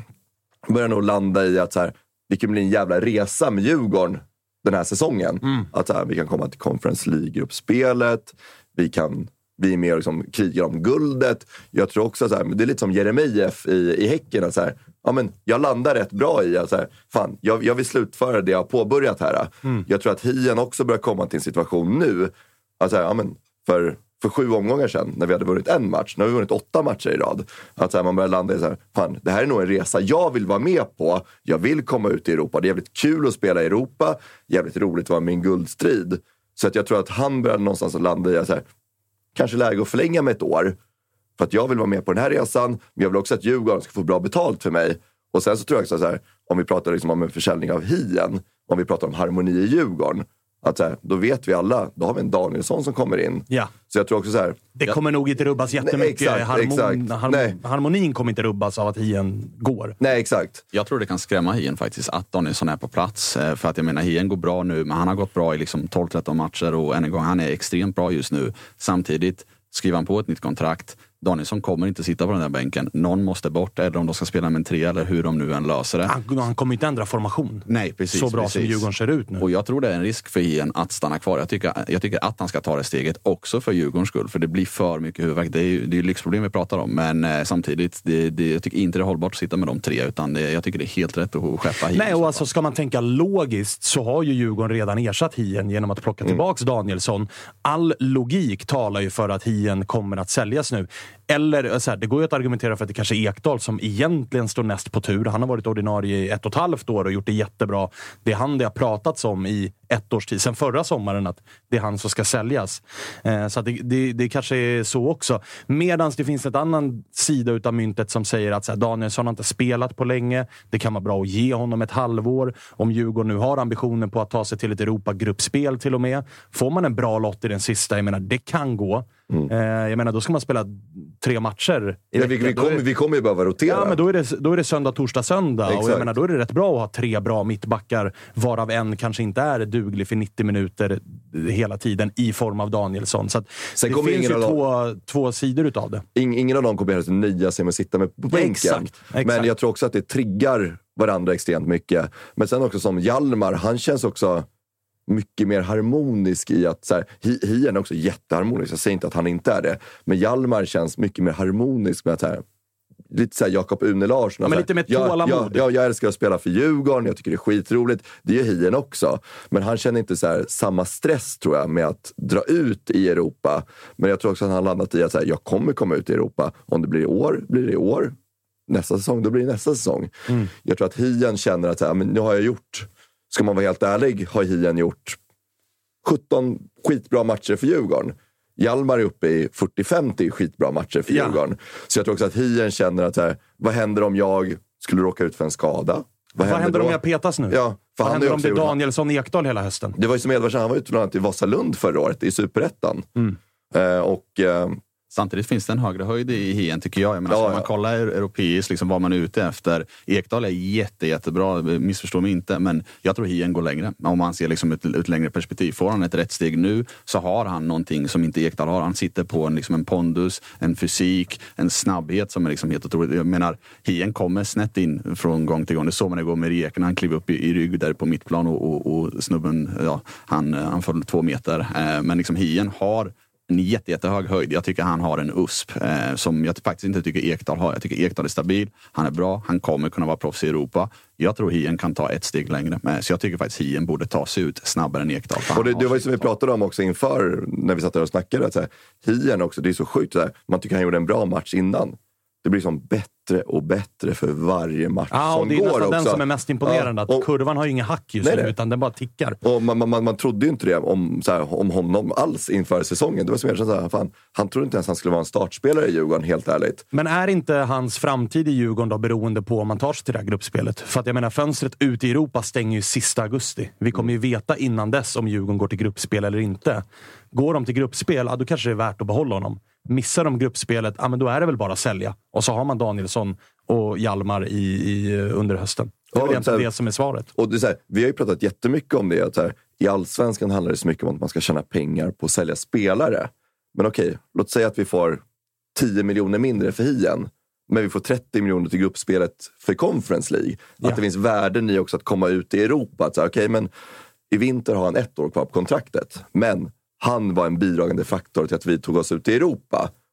börjar nog landa i att så här, det kan bli en jävla resa med Djurgården den här säsongen. Att så här, vi kan komma till Conference League-gruppspelet. Vi är mer liksom krigar om guldet. Jag tror också så här, det är lite som Jeremejeff i Häcken. Så här, ja, men jag landar rätt bra i att så här, fan, jag vill slutföra det jag har påbörjat här. Jag tror att Hien också börjar komma till en situation nu. Alltså, ja, men för 7 omgångar sedan, när vi hade vunnit en match, nu har vi vunnit 8 matcher i rad. Att så här, man börjar landa i så här, fan, det här är nog en resa jag vill vara med på. Jag vill komma ut i Europa. Det är jävligt kul att spela i Europa. Jävligt roligt att vara med i en guldstrid. Så att jag tror att han börjar någonstans att landa i så här, kanske läge att förlänga med ett år. För att jag vill vara med på den här resan. Men jag vill också att Djurgården ska få bra betalt för mig. Och sen så tror jag också så här, om vi pratar liksom om en försäljning av Hien, om vi pratar om harmoni i Djurgården, att så här, då vet vi alla, då har vi en Danielsson som kommer in. Ja. Så jag tror också så här, det kommer nog inte rubbas jättemycket. Harmonin kommer inte rubbas av att Hien går. Nej, exakt. Jag tror det kan skrämma Hien faktiskt att Danielsson är på plats. För att jag menar, Hien går bra nu, men han har gått bra i liksom 12-13 matcher och än en gång, han är extremt bra just nu. Samtidigt skriver han på ett nytt kontrakt. Danielsson kommer inte sitta på den där bänken. Någon måste bort, eller om de ska spela med en 3 eller hur de nu än löser det. Han kommer inte ändra formation. Nej, precis. Så bra som Djurgården ser ut nu. Och jag tror det är en risk för Hien att stanna kvar. Jag tycker att han ska ta det steget också för Djurgårdens skull. För det blir för mycket huvudvärk. Det är ju lyxproblem vi pratar om. Men samtidigt, jag tycker inte det är hållbart att sitta med de 3. Utan jag tycker det är helt rätt att skeppa Hien. Nej, och alltså ska man tänka logiskt så har ju Djurgården redan ersatt Hien genom att plocka tillbaks Danielsson. All logik talar ju för att Hien kommer att säljas nu. Eller så här, det går ju att argumentera för att det kanske är Ekdal som egentligen står näst på tur. Han har varit ordinarie i 1,5 år och gjort det jättebra. Det är han det har pratats om i 1 års tid. Sen förra sommaren att det är han som ska säljas. Så att det kanske är så också. Medan det finns ett annan sida utav myntet som säger att så här, Danielsson har inte spelat på länge. Det kan vara bra att ge honom ett halvår. Om Djurgården nu har ambitionen på att ta sig till ett Europa-gruppspel till och med. Får man en bra lott i den sista, jag menar, det kan gå. Jag menar, då ska man spela 3 matcher i vi kommer ju behöva rotera. Ja, men då är det söndag, torsdag, söndag. Exakt. Och jag menar, då är det rätt bra att ha 3 bra mittbackar, varav en kanske inte är duglig för 90 minuter hela tiden i form av Danielsson. Så att det finns ju två sidor utav det. Ingen av dem kommer att nöja sig med att sitta med på bänken. Exakt. Men jag tror också att det triggar varandra extremt mycket. Men sen också som Hjalmar, han känns också mycket mer harmonisk i att så här, Hien är också jätteharmonisk. Jag säger inte att han inte är det. Men Hjalmar känns mycket mer harmonisk med att här, lite så här Jakob Une Larsson. Ja, men lite mer tålamod. Jag älskar att spela för Djurgården. Jag tycker det är skitroligt. Det gör Hien också. Men han känner inte så här, samma stress tror jag med att dra ut i Europa. Men jag tror också att han landat i att så här, jag kommer komma ut i Europa. Om det blir i år, blir det i år. Nästa säsong, då blir det nästa säsong. Jag tror att Hien känner att så här, men nu har jag gjort... Ska man vara helt ärlig har Hien gjort 17 skitbra matcher för Djurgården. Hjalmar är uppe i 40-50 skitbra matcher för Djurgården. Så jag tror också att Hien känner att här, vad händer om jag skulle råka ut för en skada? Vad händer om jag petas nu? Ja, för vad händer om det är Danielsson Ekdal hela hösten? Det var ju som Edvardsson, han var ute bland annat i Vasalund förra året i Superettan. Samtidigt finns det en högre höjd i Hien tycker jag. Menar, om man kollar europeiskt, liksom, vad man är ute efter. Ekdal är jättebra, missförstå mig inte. Men jag tror Hien går längre. Om man ser liksom ett längre perspektiv. Får han ett rätt steg nu så har han någonting som inte Ekdal har. Han sitter på en pondus, en fysik, en snabbhet som är liksom helt otroligt. Jag menar, Hien kommer snett in från gång till gång. Det såg man igår med Rieken. Han kliver upp i rygg där på mittplan och snubben, han får 2 meter. Men liksom Hien har en jättehög höjd. Jag tycker han har en USP som jag faktiskt inte tycker Ekdal har. Jag tycker Ekdal är stabil, han är bra, han kommer kunna vara proffs i Europa. Jag tror Hien kan ta ett steg längre. Så jag tycker faktiskt Hien borde ta sig ut snabbare än Ekdal. Och det var ju som vi pratade om också inför när vi satt där och snackade. Att så här, Hien också, det är så sjukt. Så här, man tycker han gjorde en bra match innan. Det blir som bättre och bättre för varje match som det är går nästan också. den som är mest imponerande. Att kurvan har ju inga hack just nu, utan den bara tickar. Och man trodde ju inte det om honom alls inför säsongen. Det var som så här, fan, han trodde inte ens han skulle vara en startspelare i Djurgården, helt ärligt. Men är inte hans framtid i Djurgården då beroende på om man tar sig till det här gruppspelet? För att jag menar, fönstret ut i Europa stänger ju sista augusti. Vi kommer ju veta innan dess om Djurgården går till gruppspel eller inte. Går de till gruppspel, då kanske det är värt att behålla honom. Missar de gruppspelet, men då är det väl bara att sälja. Och så har man Danielsson och Hjalmar under hösten. Det är väl egentligen det som är svaret. Och det är så här, vi har ju pratat jättemycket om det. Att så här, i Allsvenskan handlar det så mycket om att man ska tjäna pengar på att sälja spelare. Men okej, låt säga att vi får 10 miljoner mindre för Hien. Men vi får 30 miljoner till gruppspelet för Conference League. Att det finns värden i också att komma ut i Europa. Att så här, okej, men i vinter har han 1 år kvar på kontraktet. Men han var en bidragande faktor till att vi tog oss ut i Europa.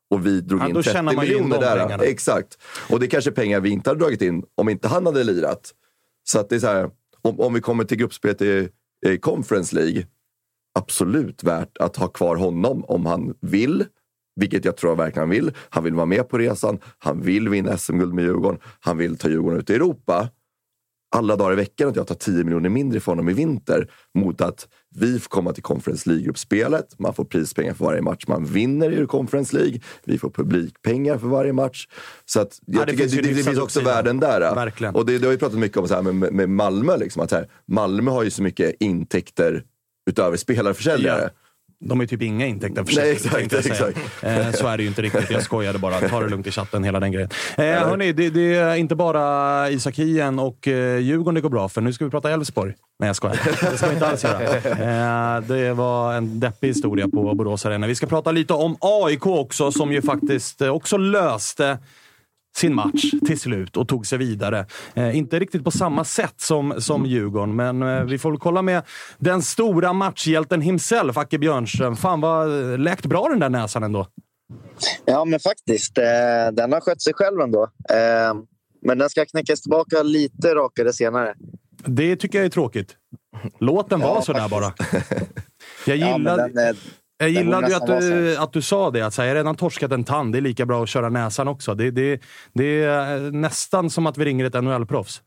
och vi drog in 30 miljoner där. Exakt. Och det är kanske pengar vi inte hade dragit in om inte han hade lirat. Så att det är så här, om vi kommer till gruppspelet i Conference League, absolut värt att ha kvar honom om han vill. Vilket jag tror verkligen han vill. Han vill vara med på resan. Han vill vinna SM-guld med Djurgården. Han vill ta Djurgården ut i Europa. Alla dagar i veckan att jag tar 10 miljoner mindre för honom i vinter mot att vi får komma till Conference League-gruppspelet. Man får prispengar för varje match man vinner i Conference League. Vi får publikpengar för varje match. Så att jag tycker det finns också värden där. Verkligen. Och det har vi pratat mycket om så här med Malmö. Liksom, att så här, Malmö har ju så mycket intäkter utöver spelarförsäljare. Ja. De är typ inga intäkter för sig. Exakt. Så är det ju inte riktigt. Jag skojade bara. Ta det lugnt i chatten, hela den grejen. Hörrni, det är inte bara Isak Hien och Djurgården det går bra för. Nu ska vi prata Elfsborg. Nej, jag skojar. Det ska vi inte alls göra. Det var en deppig historia på Borås Arena. Vi ska prata lite om AIK också, som ju faktiskt också löste sin match till slut och tog sig vidare. Inte riktigt på samma sätt som Djurgården, men vi får väl kolla med den stora matchhjälten himself, Acke Björnström. Fan vad läkt bra den där näsan ändå. Ja, men faktiskt. Den har skött sig själv ändå. Men den ska knäckas tillbaka lite rakare senare. Det tycker jag är tråkigt. Låt den vara så där bara. Jag gillade ju att du sa det. Att jag har redan torskat en tand. Det är lika bra att köra näsan också. Det är nästan som att vi ringer ett NHL-proffs.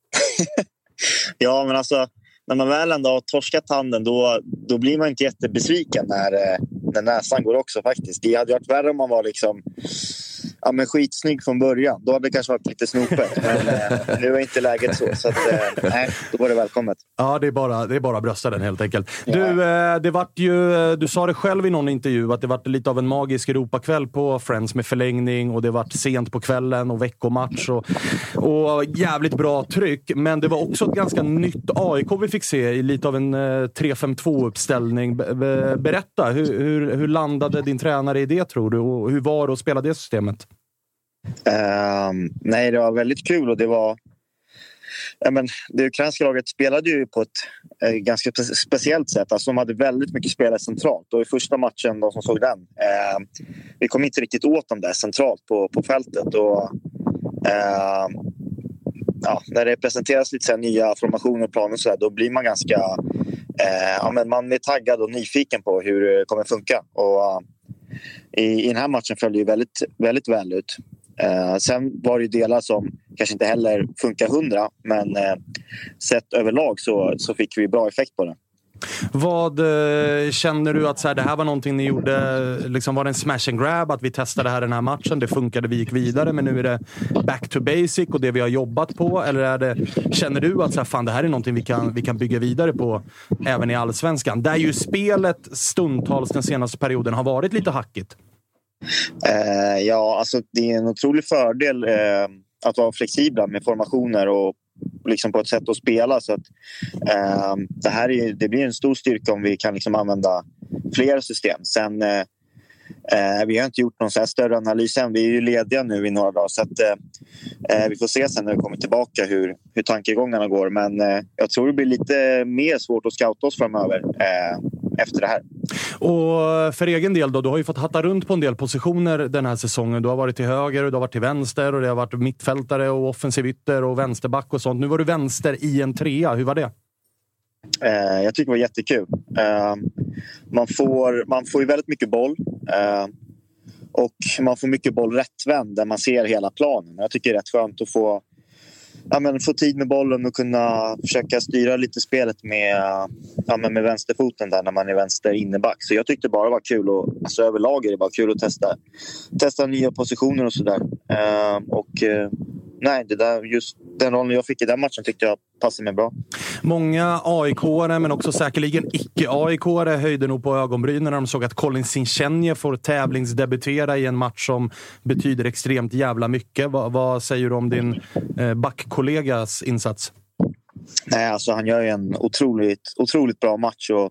Ja, men alltså när man väl ändå har torskat tanden då blir man inte jättebesviken när näsan går också faktiskt. Det hade varit värre om man var liksom skitsnygg från början. Då hade det kanske varit lite snopet. Men nu är inte läget så att nej, då var det välkommet. Ja, det är bara brösta den helt enkelt. Ja. Du sa det själv i någon intervju att det var lite av en magisk Europakväll på Friends med förlängning och det var sent på kvällen och veckomatch och jävligt bra tryck. Men det var också ett ganska nytt AIK vi fick se i lite av en 3-5-2-uppställning. Berätta, hur landade din tränare i det tror du och hur var det att spela det systemet? Nej, det var väldigt kul och det var det ukrainska laget spelade ju på ett ganska speciellt sätt. Alltså de hade väldigt mycket spelare centralt och i första matchen de som såg den vi kom inte riktigt åt dem där centralt på fältet och när det presenteras lite så här nya formationer och planer och så där, då blir man ganska man är taggad och nyfiken på hur det kommer funka och i den här matchen följde ju väldigt, väldigt väl ut. Sen var det ju delar som kanske inte heller funkar 100, men sett överlag så fick vi bra effekt på det. Vad känner du att så här, det här var någonting ni gjorde, liksom var det en smash and grab att vi testade här den här matchen, det funkade, vi gick vidare, men nu är det back to basic och det vi har jobbat på, eller känner du att så här, fan, det här är någonting vi kan bygga vidare på även i Allsvenskan, där ju spelet stundtals den senaste perioden har varit lite hackigt? Ja, alltså det är en otrolig fördel att vara flexibla med formationer och liksom på ett sätt att spela så att det blir en stor styrka om vi kan liksom använda fler system. Sen vi har inte gjort någon så här större analys än. Vi är ju lediga nu i några dagar så att vi får se sen när vi kommer tillbaka hur tankegångarna går, men jag tror det blir lite mer svårt att scouta oss framöver efter det här. Och för egen del då, du har ju fått hatta runt på en del positioner den här säsongen. Du har varit till höger och du har varit till vänster och det har varit mittfältare och offensiv ytter och vänsterback och sånt. Nu var du vänster i en trea. Hur var det? Jag tycker det var jättekul. Man får ju väldigt mycket boll och man får mycket boll rättvänd där man ser hela planen. Jag tycker det är rätt skönt att få tid med bollen och kunna försöka styra lite spelet med vänsterfoten där när man är vänster inneback. Så jag tyckte bara det var kul och alltså överlag är det bara kul att testa nya positioner och sådär. Just den rollen jag fick i den matchen tyckte jag passade mig bra. Många AIK-are men också säkerligen icke-AIK-are höjde nog på ögonbrynen när de såg att Colin Sinchenje får tävlingsdebutera i en match som betyder extremt jävla mycket. Vad säger du om din backkollegas insats? Nej, alltså han gör ju en otroligt bra match och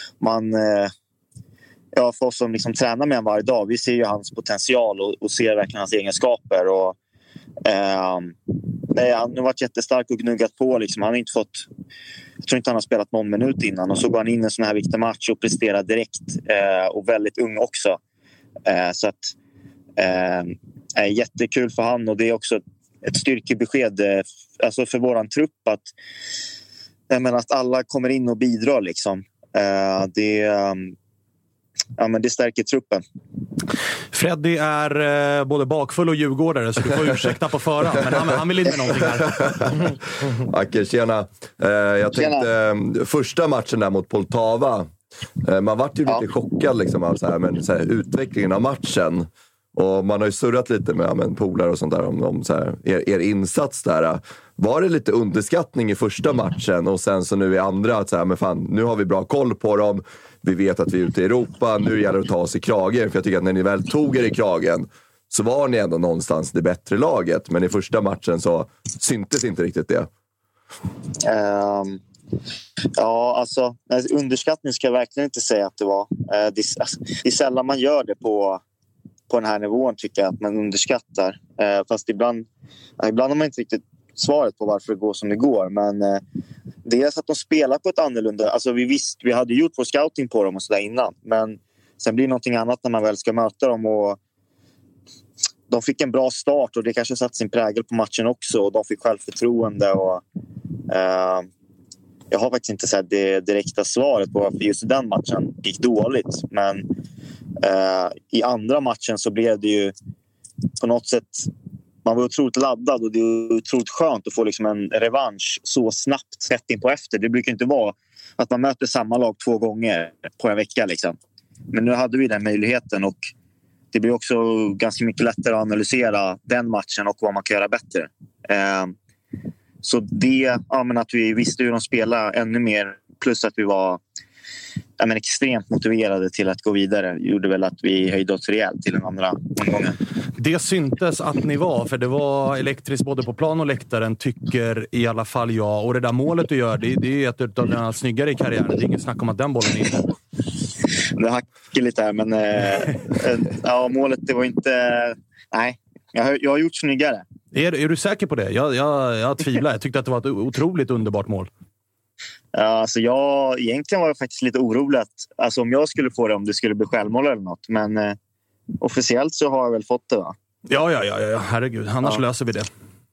för oss som liksom tränar med honom varje dag, vi ser ju hans potential och ser verkligen hans egenskaper och han har varit jättestark och gnuggat på liksom. Han har inte fått, jag tror inte han har spelat någon minut innan och så går han in i en sån här viktig match och presterar direkt och väldigt ung också så att är jättekul för han, och det är också ett styrkebesked alltså för våran trupp att alla kommer in och bidrar liksom. Det stärker truppen. Freddy är både bakfull och djurgårdare, så du får ursäkta på förhand, men han vill inte med någonting här. Acke, tjena. Jag tänkte, första matchen där mot Poltava, man vart ju lite chockad liksom, av utvecklingen av matchen. Och man har ju surrat lite med polare och sånt där om er insats där. Var det lite underskattning i första matchen och sen så nu i andra att nu har vi bra koll på dem, vi vet att vi är ute i Europa, nu gäller det att ta oss i kragen, för jag tycker att när ni väl tog er i kragen så var ni ändå någonstans det bättre laget, men i första matchen så syntes inte riktigt det. Underskattning ska jag verkligen inte säga att det var. Det är sällan man gör det på den här nivån, tycker jag, att man underskattar. Fast ibland har man inte riktigt svaret på varför det går som det går. Men dels att de spelar på ett annorlunda... Alltså vi hade gjort vår scouting på dem och sådär innan. Men sen blir det någonting annat när man väl ska möta dem. Och de fick en bra start och det kanske satt sin prägel på matchen också. Och de fick självförtroende. Och, jag har faktiskt inte sett det direkta svaret på varför just den matchen gick dåligt. Men i andra matchen så blev det ju på något sätt, man var otroligt laddad och det är otroligt skönt att få liksom en revansch så snabbt sett in på efter. Det brukar inte vara att man möter samma lag 2 gånger på en vecka liksom. Men nu hade vi den möjligheten och det blir också ganska mycket lättare att analysera den matchen och vad man kan göra bättre. Så det, att vi visste hur de spelade ännu mer, plus att vi var extremt motiverade till att gå vidare, gjorde väl att vi höjde oss rejält till den andra omgången. Det syntes att ni var, för det var elektriskt både på plan och läktaren, tycker i alla fall jag. Och det där målet du gör, det är ett av dina snyggare i karriären. Det är inget snack om att den bollen är inne. Det hackar lite här, men målet, det var inte... Nej, jag har gjort snyggare. Är du säker på det? Jag tvivlar. Jag tyckte att det var ett otroligt underbart mål. Alltså egentligen var jag faktiskt lite orolig att, om jag skulle få det, om det skulle bli självmål eller något. Men officiellt så har jag väl fått det, va? Ja. Herregud, annars löser vi det.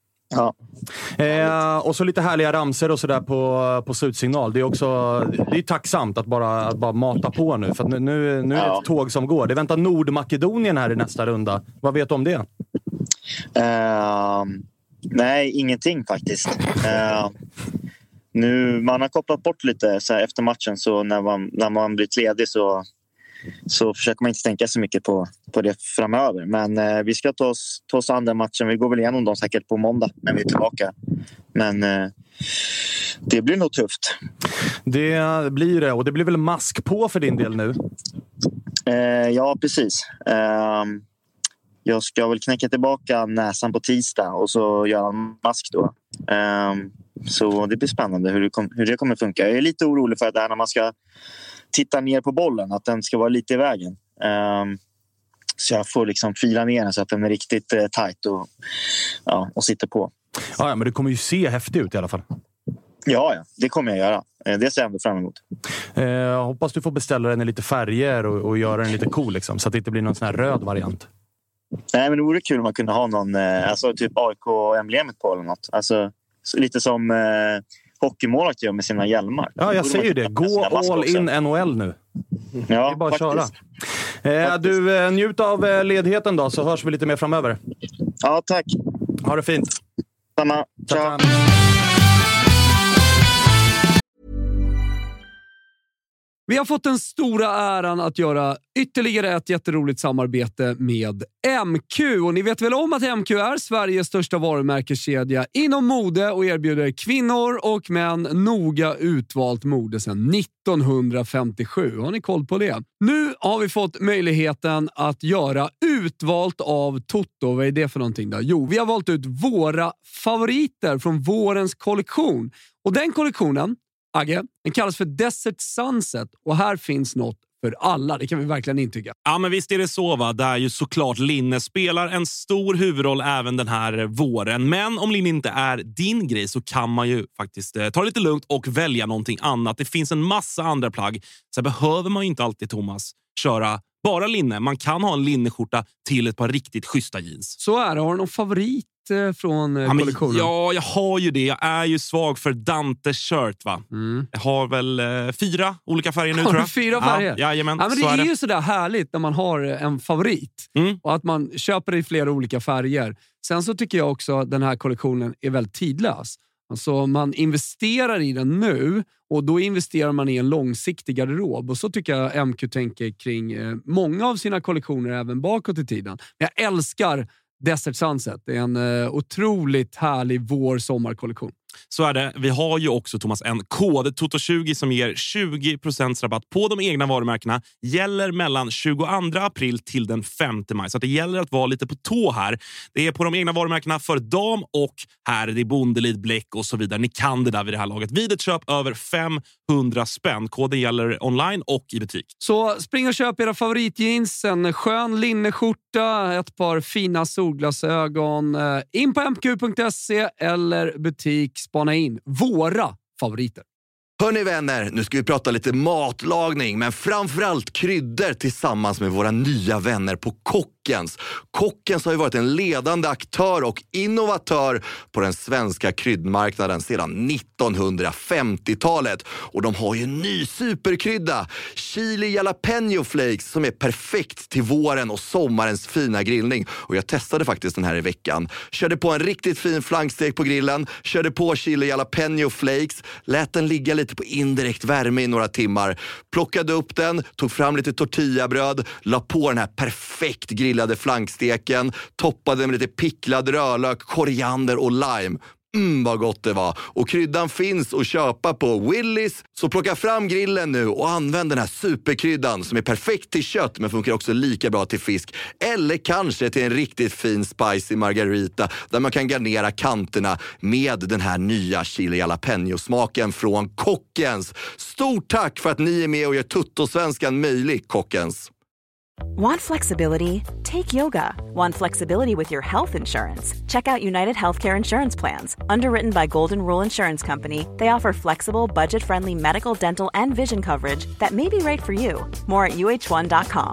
Ja. Och så lite härliga ramser och sådär på slutsignal. Det är tacksamt att bara mata på nu. För att nu är det ett tåg som går. Det väntar Nordmakedonien här i nästa runda. Vad vet du om det? Nej, ingenting faktiskt. Nu, man har kopplat bort lite så här, efter matchen, så när man blir ledig så försöker man inte tänka så mycket på det framöver. Men vi ska ta oss andra matchen. Vi går väl igenom dem säkert på måndag när vi är tillbaka. Men det blir nog tufft. Det blir det. Och det blir väl mask på för din del nu? Ja, precis. Jag ska väl knäcka tillbaka näsan på tisdag och så göra en mask då. Så det blir spännande hur det kommer funka. Jag är lite orolig för att det här när man ska titta ner på bollen, att den ska vara lite i vägen. Så jag får liksom fila ner den så att den är riktigt tight och sitter på. Ja, men det kommer ju se häftigt ut i alla fall. Ja, det kommer jag göra. Det ser jag ändå fram emot. Jag hoppas du får beställa den i lite färger och göra den lite cool liksom, så att det inte blir någon sån här röd variant. Nej, men det vore kul om man kunde ha någon typ AIK-emblemet på eller något. Alltså lite som hockeymålvakt gör med sina hjälmar. Ja, jag säger ju det. Gå all in NHL nu. Ja, det är bara att köra. Du, njut av ledigheten då, så hörs vi lite mer framöver. Ja, tack. Ha det fint. Samma. Ciao. Vi har fått den stora äran att göra ytterligare ett jätteroligt samarbete med MQ. Och ni vet väl om att MQ är Sveriges största varumärkeskedja inom mode och erbjuder kvinnor och män noga utvalt mode sedan 1957. Har ni koll på det? Nu har vi fått möjligheten att göra utvalt av Toto. Vad är det för någonting då? Jo, vi har valt ut våra favoriter från vårens kollektion. Och den kollektionen, Agge, den kallas för Desert Sunset och här finns något för alla, det kan vi verkligen intyga. Ja, men visst är det så, va? Där ju såklart linne spelar en stor huvudroll även den här våren. Men om linne inte är din grej så kan man ju faktiskt ta det lite lugnt och välja någonting annat. Det finns en massa andra plagg, så behöver man ju inte alltid, Thomas, köra bara linne. Man kan ha en linneskjorta till ett par riktigt schyssta jeans. Så är det. Har du någon favorit från kollektionen? Ja, jag har ju det. Jag är ju svag för Dante shirt, va? Jag har väl 4 olika färger nu, tror jag. 4 färger? Ja, jajamän, men det är ju sådär härligt när man har en favorit. Och att man köper det i flera olika färger. Sen så tycker jag också att den här kollektionen är väldigt tidlös. Alltså man investerar i den nu och då investerar man i en långsiktig garderob. Och så tycker jag MQ tänker kring många av sina kollektioner även bakåt i tiden. Men jag älskar Desert Sunset. Det är en otroligt härlig vår-sommarkollektion. Så är det. Vi har ju också, Thomas, en kod TOTO20 som ger 20% rabatt på de egna varumärkena. Gäller mellan 22 april till den 5 maj. Så att det gäller att vara lite på tå här. Det är på de egna varumärkena för dam och här är det Bondelid, Bläck och så vidare. Ni kan det där vid det här laget. Vid ett köp över 500 spänn. Koden gäller online och i butik. Så spring och köp era favoritjeans, en skön linneskjorta, ett par fina solglasögon. In på mq.se eller butik. Spana in våra favoriter. Hörrni vänner, nu ska vi prata lite matlagning, men framförallt kryddor tillsammans med våra nya vänner på Kockens. Kockens har ju varit en ledande aktör och innovatör på den svenska kryddmarknaden sedan 1950-talet. Och de har ju en ny superkrydda, chili jalapeno flakes, som är perfekt till våren och sommarens fina grillning. Och jag testade faktiskt den här i veckan. Körde på en riktigt fin flankstek på grillen, körde på chili jalapeno flakes, lät den ligga lite på indirekt värme i några timmar. Plockade upp den, tog fram lite tortillabröd, la på den här perfekt grillade flanksteken, toppade med lite picklad rörlök, koriander och lime. Vad gott det var. Och kryddan finns att köpa på Willys. Så plocka fram grillen nu och använd den här superkryddan som är perfekt till kött men funkar också lika bra till fisk. Eller kanske till en riktigt fin spicy margarita där man kan garnera kanterna med den här nya chili jalapeno-smaken från Kockens. Stort tack för att ni är med och gör Tuttosvenskan möjlig, Kockens. Want flexibility? Take yoga. Want flexibility with your health insurance? Check out United Healthcare Insurance Plans. Underwritten by Golden Rule Insurance Company, they offer flexible, budget-friendly medical, dental, and vision coverage that may be right for you. More at uh1.com.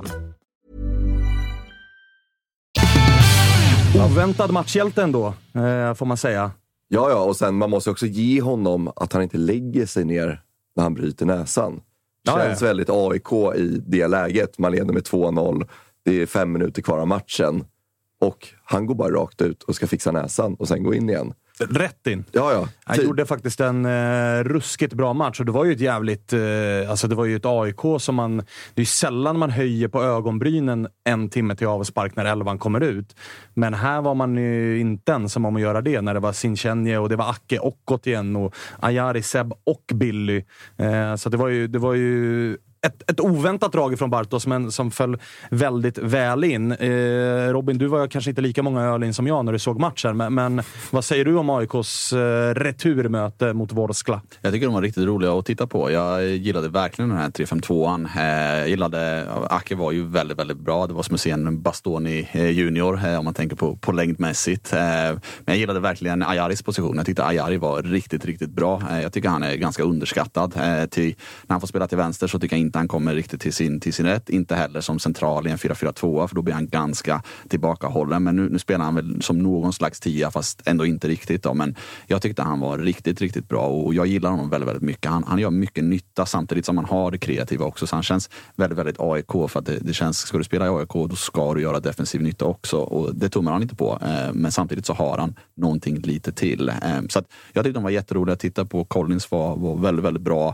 Oväntad matchhjälte ändå, får man säga. Ja, och sen man måste också ge honom att han inte lägger sig ner när han bryter näsan. Känns väldigt AIK i det läget. Man leder med 2-0. Det är 5 minuter kvar av matchen. Och han går bara rakt ut och ska fixa näsan och sen gå in igen. Rätt in. Ja. Han gjorde faktiskt en ruskigt bra match. Och det var ju ett jävligt... alltså det var ju ett AIK som man... Det är ju sällan man höjer på ögonbrynen en timme till avspark när 11 kommer ut. Men här var man ju inte ensam om att göra det. När det var Sinchenje och det var Acke och Gotien och Ayari, Seb och Billy. Så det var ju ett oväntat drag från Bartos, men som föll väldigt väl in. Robin, du var kanske inte lika många öl in som jag när du såg matchen, men vad säger du om AIKs returmöte mot Vorskla? Jag tycker de var riktigt roliga att titta på. Jag gillade verkligen den här 3-5-2an. Jag gillade, Ake var ju väldigt, väldigt bra. Det var som att se en Bastoni junior om man tänker på längdmässigt. Men jag gillade verkligen Ayaris position. Jag tyckte Ayari var riktigt, riktigt bra. Jag tycker han är ganska underskattad. När han får spela till vänster så tycker jag inte han kommer riktigt till sin rätt. Inte heller som central i en 4-4-2, för då blir han ganska tillbakahållen. Men nu spelar han väl som någon slags 10, fast ändå inte riktigt. Då. Men jag tyckte han var riktigt, riktigt bra och jag gillar honom väldigt, väldigt mycket. Han gör mycket nytta samtidigt som han har det kreativa också. Så han känns väldigt, väldigt AIK, för att det känns, ska du spela i AIK då ska du göra defensiv nytta också. Och det tummar han inte på. Men samtidigt så har han någonting lite till. Så att jag tyckte de var jätteroliga att titta på. Collins var väldigt, väldigt bra.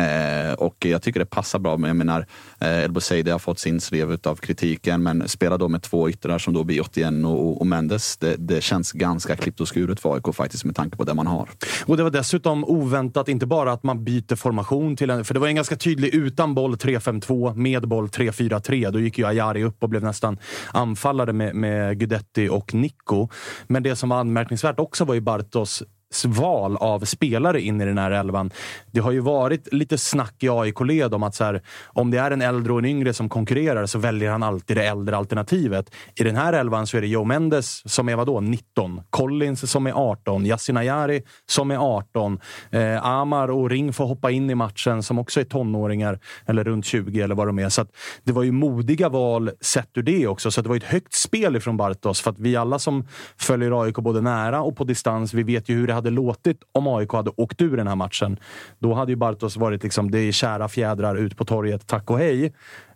Och jag tycker det passar bra. Men jag menar, El Bouzidi har fått sin slev av kritiken, men spelar då med 2 yttrar som då blir 81 och Mendes. Det känns ganska klippt och skuret för AIK faktiskt med tanke på det man har. Och det var dessutom oväntat, inte bara att man byter formation till för det var en ganska tydlig utan boll 3-5-2, med boll 3-4-3. Då gick ju Ayari upp och blev nästan anfallare med Guidetti och Nico. Men det som var anmärkningsvärt också var ju Bartos val av spelare in i den här elvan. Det har ju varit lite snack i AIK-led om att så här, om det är en äldre och en yngre som konkurrerar så väljer han alltid det äldre alternativet. I den här elvan så är det Joe Mendes som är vadå, 19. Collins som är 18. Yasin Ayari som är 18. Amar och Ring får hoppa in i matchen som också är tonåringar eller runt 20 eller vad de är. Så att det var ju modiga val sett ur det också. Så att det var ett högt spel ifrån Bartos, för att vi alla som följer AIK både nära och på distans, vi vet ju hur det hade låtit om AIK hade åkt ur den här matchen. Då hade ju Bartos varit liksom, det är kära fjädrar ut på torget, tack och hej.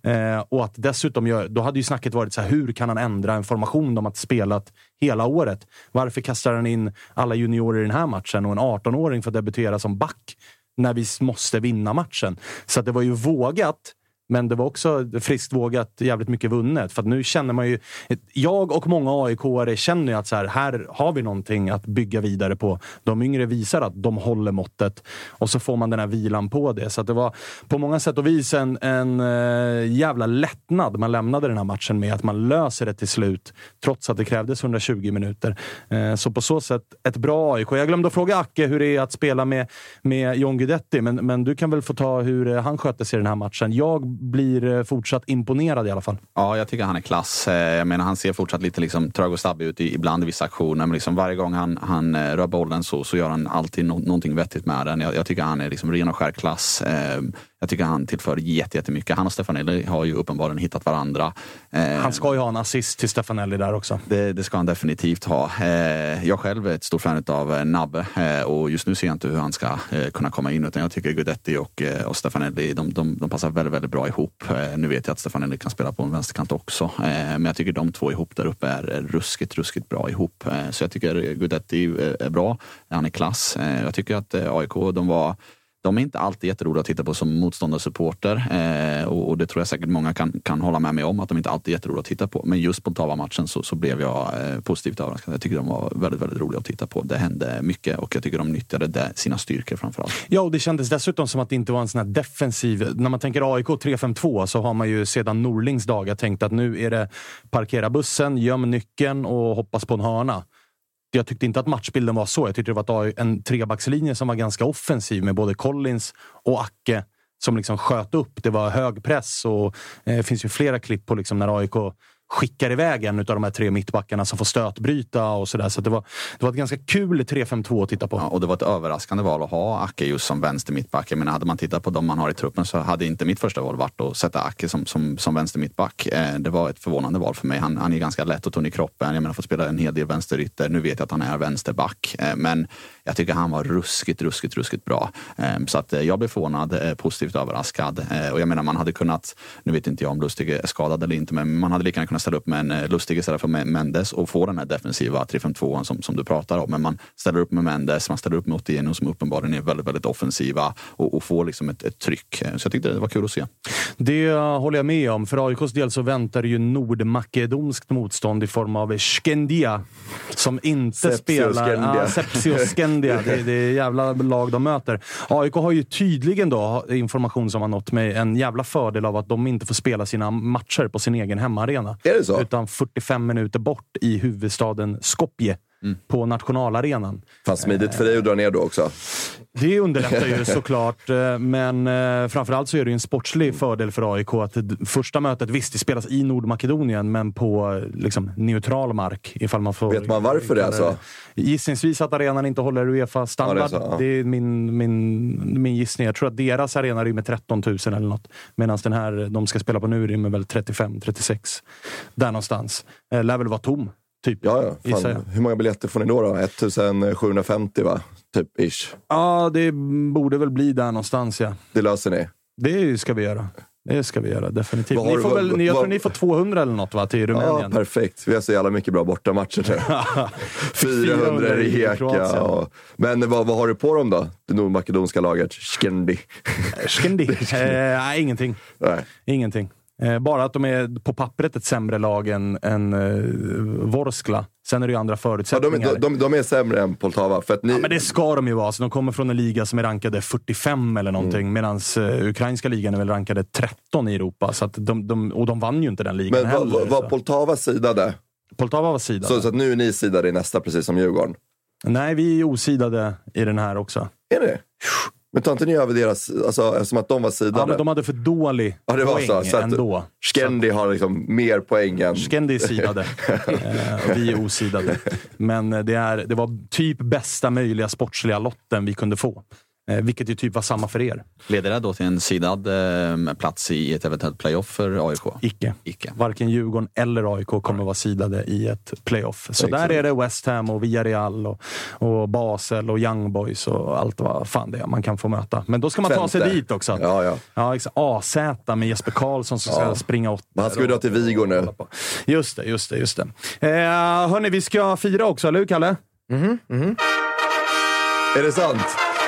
Och att dessutom, då hade ju snacket varit så här, hur kan han ändra en formation de har spelat hela året? Varför kastar han in alla juniorer i den här matchen och en 18-åring för att debutera som back när vi måste vinna matchen? Så att det var ju vågat. Men det var också friskt vågat, jävligt mycket vunnet. För att nu känner man ju... Jag och många AIK-are känner ju att så här har vi någonting att bygga vidare på. De yngre visar att de håller måttet. Och så får man den här vilan på det. Så att det var på många sätt och vis en jävla lättnad man lämnade den här matchen med. Att man löser det till slut. Trots att det krävdes 120 minuter. Så på så sätt ett bra AIK. Jag glömde att fråga Acke hur det är att spela med John Guidetti. Men du kan väl få ta hur han sköter sig i den här matchen. Jag blir fortsatt imponerad i alla fall. Ja, jag tycker han är klass. Jag menar, han ser fortsatt lite liksom trög och stabbig ut ibland i vissa aktioner. Men liksom varje gång han rör bollen så gör han alltid någonting vettigt med den. Jag tycker han är liksom ren och skär klass. Jag tycker han tillför jättemycket. Han och Stefanelli har ju uppenbarligen hittat varandra. Han ska ju ha en assist till Stefanelli där också. Det ska han definitivt ha. Jag själv är ett stort fan av Nabbe. Och just nu ser jag inte hur han ska kunna komma in. Utan jag tycker Guidetti och Stefanelli, de passar väldigt, väldigt bra ihop. Nu vet jag att Stefanelli kan spela på en vänsterkant också. Men jag tycker de två ihop där uppe är ruskigt bra ihop. Så jag tycker Guidetti är bra. Han är klass. Jag tycker att AIK, de är inte alltid jätteroliga att titta på som motståndarsupporter. Och det tror jag säkert många kan hålla med mig om, att de inte alltid är jätteroliga att titta på. Men just på Poltava-matchen så blev jag positivt överraskad. Jag tycker de var väldigt, väldigt roliga att titta på. Det hände mycket och jag tycker de nyttjade sina styrkor framförallt. Ja, och det kändes dessutom som att det inte var en sån här defensiv... När man tänker AIK 3-5-2 så har man ju sedan Norlings dagar tänkt att nu är det parkera bussen, göm nyckeln och hoppas på en hörna. Jag tyckte inte att matchbilden var så. Jag tyckte det var en trebackslinje som var ganska offensiv med både Collins och Acke som liksom sköt upp. Det var hög press och det finns ju flera klipp på liksom när AIK skickar iväg en av de här tre mittbackarna som får stötbryta och sådär. Så det var ett ganska kul 3-5-2 att titta på. Ja, och det var ett överraskande val att ha Acke just som vänster mittback. Men hade man tittat på dem man har i truppen så hade inte mitt första val varit att sätta Acke som vänster mittback. Det var ett förvånande val för mig. Han är ganska lätt att ta i kroppen. Jag menar, får spela en hel del vänsterytter. Nu vet jag att han är vänsterback. Men jag tycker han var ruskigt bra. Så att jag blev förvånad, positivt överraskad. Och jag menar, man hade kunnat, nu vet inte jag om Lustig är skadad eller inte, men man hade lika gärna kunnat ställa upp med en Lustig istället för Mendes och få den här defensiva 3-5-2 som du pratar om. Men man ställer upp med Mendes, man ställer upp med Otieno som uppenbarligen är väldigt, väldigt offensiva och får liksom ett tryck. Så jag tyckte det var kul att se. Det håller jag med om. För AIKs del så väntar ju nordmakedonskt motstånd i form av Skendia som inte spelar... Sepsi och Skendia. Det är jävla lag de möter. AIK har ju tydligen då, information som har nått mig, en jävla fördel av att de inte får spela sina matcher på sin egen hemmaarena. Är det så? Utan 45 minuter bort i huvudstaden Skopje. På nationalarenan. Fast smidigt för dig att dra ner då också. Det underlättar ju såklart, men framförallt så är det ju en sportslig fördel för AIK att första mötet visst det spelas i Nordmakedonien men på liksom neutral mark ifall man får. Vet man varför det alltså? Gissningsvis att arenan inte håller UEFA-standard. Ja, det är min gissning. Jag tror att deras arena rymmer 13 000 eller något. Medan den här de ska spela på nu rymmer väl 35-36. Där någonstans. Lär väl vara tom. Typ, ja. Fan, hur många biljetter får ni då? 1750 va? Typ ish. Ja, det borde väl bli där någonstans, ja. Det löser ni? Det ska vi göra. Det ska vi göra, definitivt. Jag tror ni får 200 eller något va, till Rumänien. Ja, perfekt. Vi har så jävla mycket bra bortamatcher nu. 400 i Heka. Men vad har du på dem då? Det nordmakedonska laget. Skendi. Nej, ingenting. Nej. Ingenting. Bara att de är på pappret ett sämre lag än Vorskla. Sen är det ju andra förutsättningar. Ja, de är sämre än Poltava. För att ja, men det ska de ju vara. Så de kommer från en liga som är rankade 45 eller någonting. Medan ukrainska ligan är väl rankade 13 i Europa. Så att de vann ju inte den ligan heller. Men var Poltava sidade? Poltava var sidade. Så att nu är ni sidade i nästa, precis som Djurgården? Nej, vi är osidade i den här också. Är det? Men tar inte ni över deras, alltså, eftersom att de var sidade? Ja, men de hade för dålig det var poäng så ändå. Skendi har liksom mer poäng än... Skendi är sidade. Och vi är osidade. Men det var typ bästa möjliga sportsliga lotten vi kunde få. Vilket ju typ var samma för er. Leder det då till en sidad plats i ett eventuellt playoff för AIK? Icke. Varken Djurgården eller AIK kommer vara sidade i ett playoff. Så där är det West Ham och Villarreal och Basel och Young Boys och allt vad fan det är man kan få möta. Men då ska man ta sig dit också. Ja, AZ med Jesper Karlsson som ska springa 8. Han ska ju dra till Vigo nu. Just det. Hörni, vi ska fira också, eller hur Kalle? Är det sant?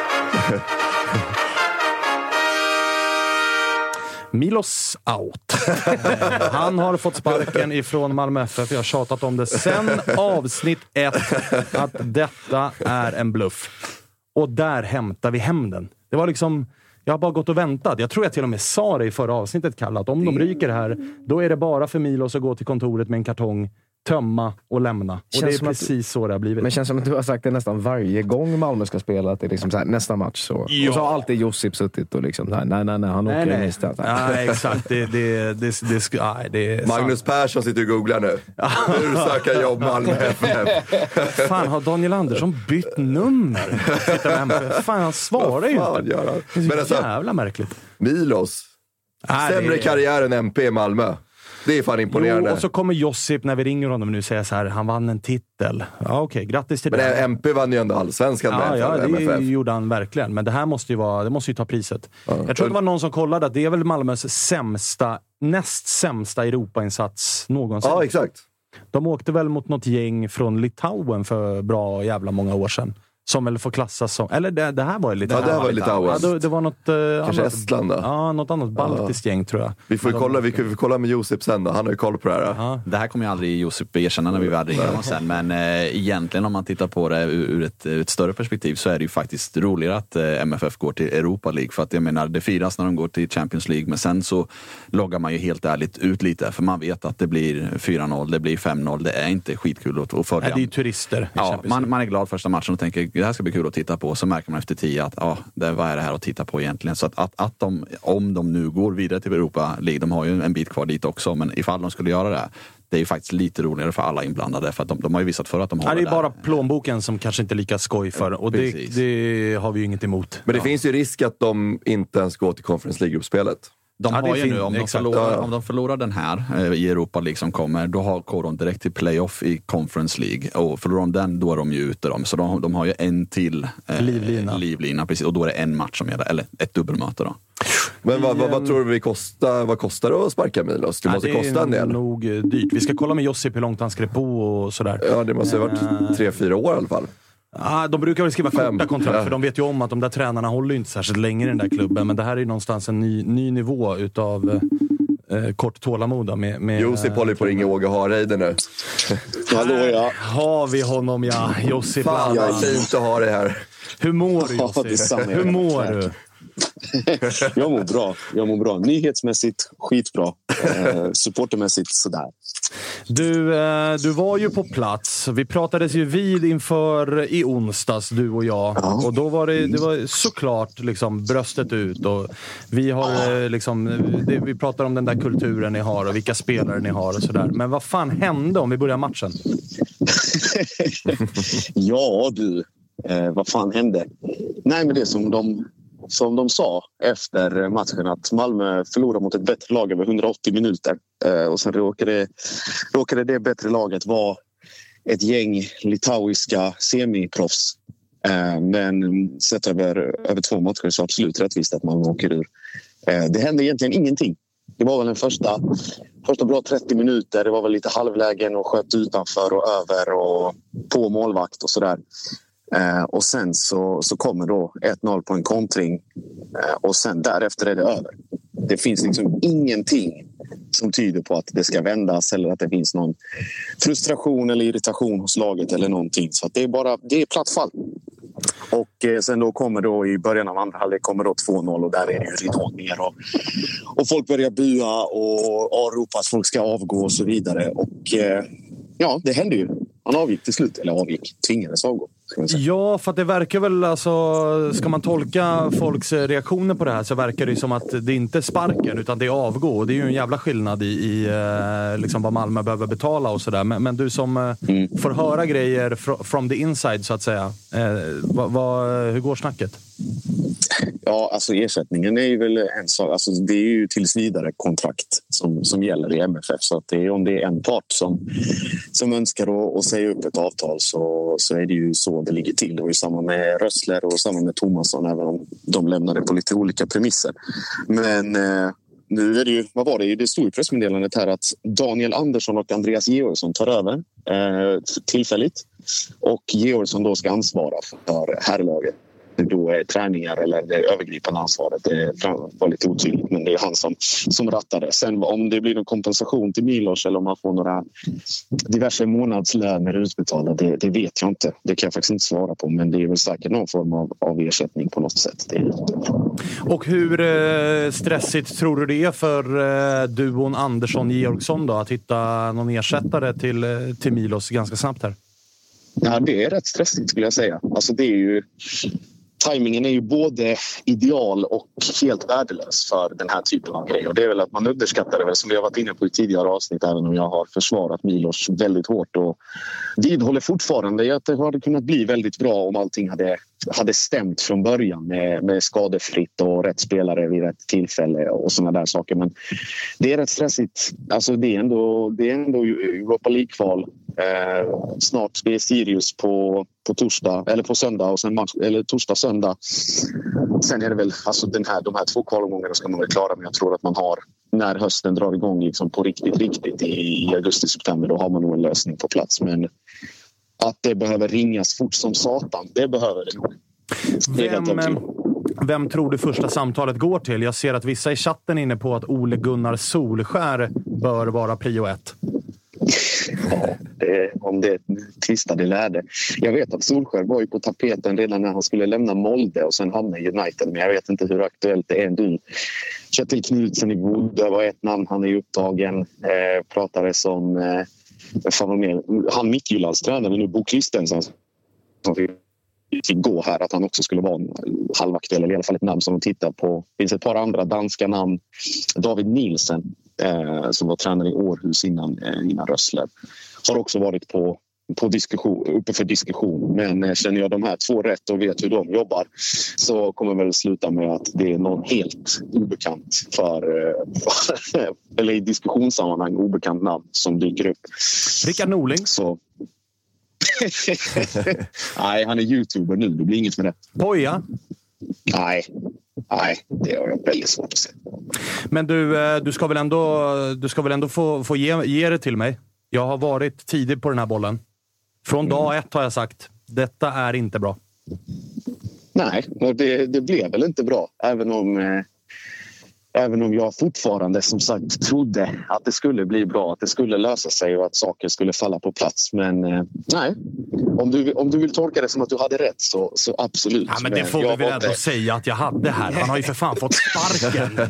Milos out. Han har fått sparken ifrån Malmö FF. Jag har tjatat om det sen avsnitt 1 att detta är en bluff. Och där hämtar vi hem den. Det var liksom... Jag har bara gått och väntat. Jag tror jag till och med sa det i förra avsnittet, Kalle, att om de ryker här, då är det bara för Milos att gå till kontoret med en kartong, tömma och lämna. Och det är precis så det har blivit. Men känns som att du har sagt det nästan varje gång Malmö ska spela, att det är liksom så här, nästa match så. Ja. Och så har alltid Josip suttit och liksom nej, han åker nästa. Nej, exakt. Magnus Persson sitter och googlar nu. Hur söker jobb Malmö FF? Fan, har Daniel Andersson bytt nummer? Fan, han svarar ju inte. Det är så jävla märkligt. Milos. Sämre karriär än MP i Malmö. Det är fan imponerande. Jo, och så kommer Josip när vi ringer honom nu säga så här, han vann en titel. Ja, okej, grattis till det. Men MP vann ju ändå allsvenskan med MFF. Det gjorde han verkligen. Men det här måste ju ta priset. Ja. Jag tror det var någon som kollade att det är väl Malmös näst sämsta Europainsats någonsin. Ja, exakt. De åkte väl mot något gäng från Litauen för bra jävla många år sedan. Som väl får klassas som... Eller det här var ju Litauen. Ja, det var Litauen. Ja, det var något... Kanske annat, Estland då? Ja, något annat baltiskt gäng tror jag. Vi får kolla med Josip sen då. Han har ju koll på det här. Ja. Det här kommer ju aldrig Josip erkänna när vi väl ringer honom sen. Men egentligen om man tittar på det ur ett större perspektiv så är det ju faktiskt roligare att MFF går till Europa League. För att jag menar, det firas när de går till Champions League. Men sen så loggar man ju helt ärligt ut lite. För man vet att det blir 4-0, det blir 5-0. Det är inte skitkul att följa. Nej, det är ju turister. Ja, man är glad första matchen och tänker det här ska bli kul att titta på. Så märker man efter 10 att vad är det här att titta på egentligen. Så att de, om de nu går vidare till Europa League, de har ju en bit kvar dit också, men ifall de skulle göra det är ju faktiskt lite roligare för alla inblandade, för att de har ju visat för att de har det är bara plånboken som kanske inte är lika skoj för, och det har vi ju inget emot. Men det finns ju risk att de inte ens går till Conference League-gruppspelet. De har ju nu, om de förlorar den här i Europa League som kommer, då går de direkt till playoff i Conference League. Och förlorar de den, då är de ju ute. Så de har ju en till livlina precis, och då är det en match som gäller, eller ett dubbelmöte då. Men vad tror du vad kostar det att sparka Milos? Det måste kosta en del. Det är nog dyrt. Vi ska kolla med Josip hur långt han skrev på och sådär. Ja, det måste ha varit 3-4 år i alla fall. De brukar väl skriva korta kontrakt, för de vet ju om att de där tränarna håller inte särskilt länge i den där klubben. Men det här är ju någonstans en ny nivå utav kort tålamod med Josip håller på att ringa Åge Hareide nu. Hallå, ja. Har vi honom, ja. Josip. Fan, jag är fint att ha det här. Hur mår du, Josip? Hur mår du? Jag mår bra. Nyhetsmässigt skitbra. Supportermässigt sådär. Du var ju på plats. Vi pratades ju vid inför i onsdags, du och jag. Ja. Och då var det var såklart liksom bröstet ut. Och vi har vi pratar om den där kulturen ni har och vilka spelare ni har och sådär. Men vad fan hände om vi börjar matchen? Ja du, vad fan hände? Nej, men det som de sa efter matchen, att Malmö förlorade mot ett bättre lag över 180 minuter. Och sen råkade det bättre laget vara ett gäng litauiska semiproffs. Men sett över 2 matcher så absolut rättvist att man åker ur. Det hände egentligen ingenting. Det var väl den första bra 30 minuter. Det var väl lite halvlägen och sköt utanför och över och på målvakt och sådär. Och sen så kommer då 1-0 på en kontring, och sen därefter är det över. Det finns liksom ingenting som tyder på att det ska vändas eller att det finns någon frustration eller irritation hos laget eller någonting. Så att det är platt fall. Och sen då kommer då i början av andra halvlek kommer då 2-0, och där är det ju ridån ner och folk börjar bua och ropa att folk ska avgå och så vidare. Och ja, det hände ju. Han avgick till slut, eller tvingades avgå. Ja, för att det verkar väl, alltså, ska man tolka folks reaktioner på det här så verkar det som att det inte är sparken utan det är avgå. Och det är ju en jävla skillnad i liksom vad Malmö behöver betala och sådär. Men du som får höra grejer from the inside så att säga. Hur går snacket? Ja, alltså ersättningen är ju väl en sak. Alltså, det är ju tills vidare kontrakt som gäller i MFF. Så att om det är en part som önskar att säga upp ett avtal så är det ju så det ligger till. Det var ju samma med Rössler och samma med Thomasson, även om de lämnade på lite olika premisser. Men nu är det ju, vad var det? Det stod i pressmeddelandet här att Daniel Andersson och Andreas Georgsson tar över tillfälligt. Och Georgsson då ska ansvara för herrlaget. Då är träningar eller det övergripande ansvaret, det var lite otydligt, men det är han som rattade. Sen om det blir någon kompensation till Milos eller om man får några diverse månadslöner utbetalade, det vet jag inte. Det kan jag faktiskt inte svara på, men det är väl säkert någon form av ersättning på något sätt. Och hur stressigt tror du det är för duon Andersson-Georgsson då att hitta någon ersättare till Milos ganska snabbt här? Ja, det är rätt stressigt skulle jag säga. Alltså det är ju... Timingen är ju både ideal och helt värdelös för den här typen av grejer. Och det är väl att man underskattar det, som vi har varit inne på i tidigare avsnitt, även om jag har försvarat Milos väldigt hårt. Och vidhåller fortfarande att det hade kunnat bli väldigt bra om allting hade stämt från början med skadefritt och rätt spelare vid rätt tillfälle och sådana där saker. Men det är rätt stressigt. Alltså det är ändå Europa League-kval. Snart blir Sirius på torsdag eller på söndag och sen match, eller torsdag-söndag. Sen är det väl alltså de här 2 kvalomgångarna ska man väl klara, men jag tror att man har när hösten drar igång liksom på riktigt i augusti-september, då har man nog en lösning på plats. Men att det behöver ringas fort som satan, det behöver det nog. Vem tror du första samtalet går till? Jag ser att vissa i chatten är inne på att Ole Gunnar Solskär bör vara prio 1. Ja, om det tvistade lärde. Jag vet att Solskär var ju på tapeten redan när han skulle lämna Molde och sen hamna i United, men jag vet inte hur aktuellt det är nu. Kjetil Knutsen i Bodø var ett namn, han är upptagen. Pratade som han Midtjyllands tränare nu, Bo Christensen, som fick gå här, att han också skulle vara halvaktuell, eller i alla fall ett namn som de tittar på. Det finns ett par andra danska namn. David Nielsen som var tränare i Århus innan Rössler har också varit på diskussion, uppe för diskussion, men känner jag de här 2 rätt och vet hur de jobbar så kommer väl sluta med att det är någon helt obekant eller i diskussionssammanhang obekant namn som dyker upp. Rickard Norling. Så nej, han är YouTuber nu, det blir inget med det. Poja? Nej, det har jag väldigt svårt att se. Men du ska väl ändå få ge det till mig. Jag har varit tidig på den här bollen. Från dag 1 har jag sagt, detta är inte bra. Nej, det blev väl inte bra. Även om jag fortfarande som sagt trodde att det skulle bli bra, att det skulle lösa sig och att saker skulle falla på plats. Men nej, om du vill tolka det som att du hade rätt så absolut. Ja, men det får vi väl ändå säga att jag hade här. Han har ju för fan fått sparken.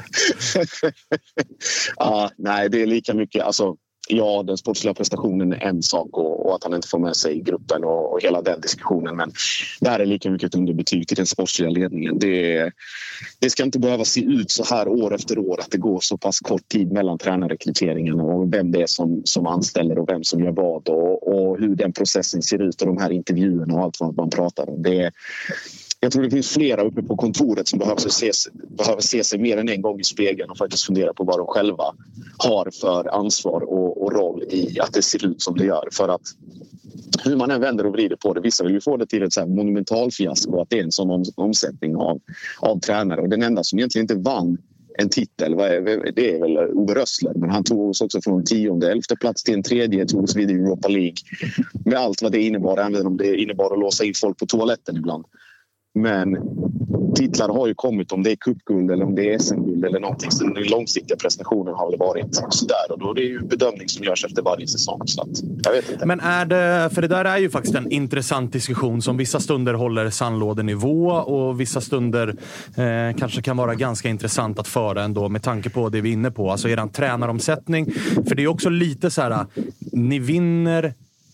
Ja, nej, det är lika mycket... Alltså, ja, den sportsliga prestationen är en sak och att han inte får med sig gruppen och hela den diskussionen. Men det här är lika mycket ett underbetyg till den sportsliga ledningen. Det ska inte behöva se ut så här år efter år, att det går så pass kort tid mellan tränarrekryteringen och vem det är som anställer och vem som gör vad och hur den processen ser ut och de här intervjuerna och allt vad man pratar om. Jag tror det finns flera uppe på kontoret som behöver se sig mer än en gång i spegeln och faktiskt fundera på vad de själva har för ansvar och roll i att det ser ut som det gör. För att hur man än vänder och vrider på det, vissa vill ju få det till ett så här monumentalfiasko, att det är en sån omsättning av tränare. Och den enda som egentligen inte vann en titel, det är väl Ove Rössler, men han tog oss också från 10:e plats till en 3:e, tog oss vidare i Europa League med allt vad det innebar, även om det innebar att låsa in folk på toaletten ibland. Men titlar har ju kommit, om det är cupguld eller om det är SM-guld eller någonting. Så den långsiktiga prestationen har väl varit sådär. Och då är det ju bedömning som görs efter varje säsong. Så att, jag vet inte. Men för det där är ju faktiskt en intressant diskussion som vissa stunder håller sandlådenivå och vissa stunder kanske kan vara ganska intressant att föra ändå med tanke på det vi är inne på. Alltså eran tränaromsättning. För det är också lite så här, ni vinner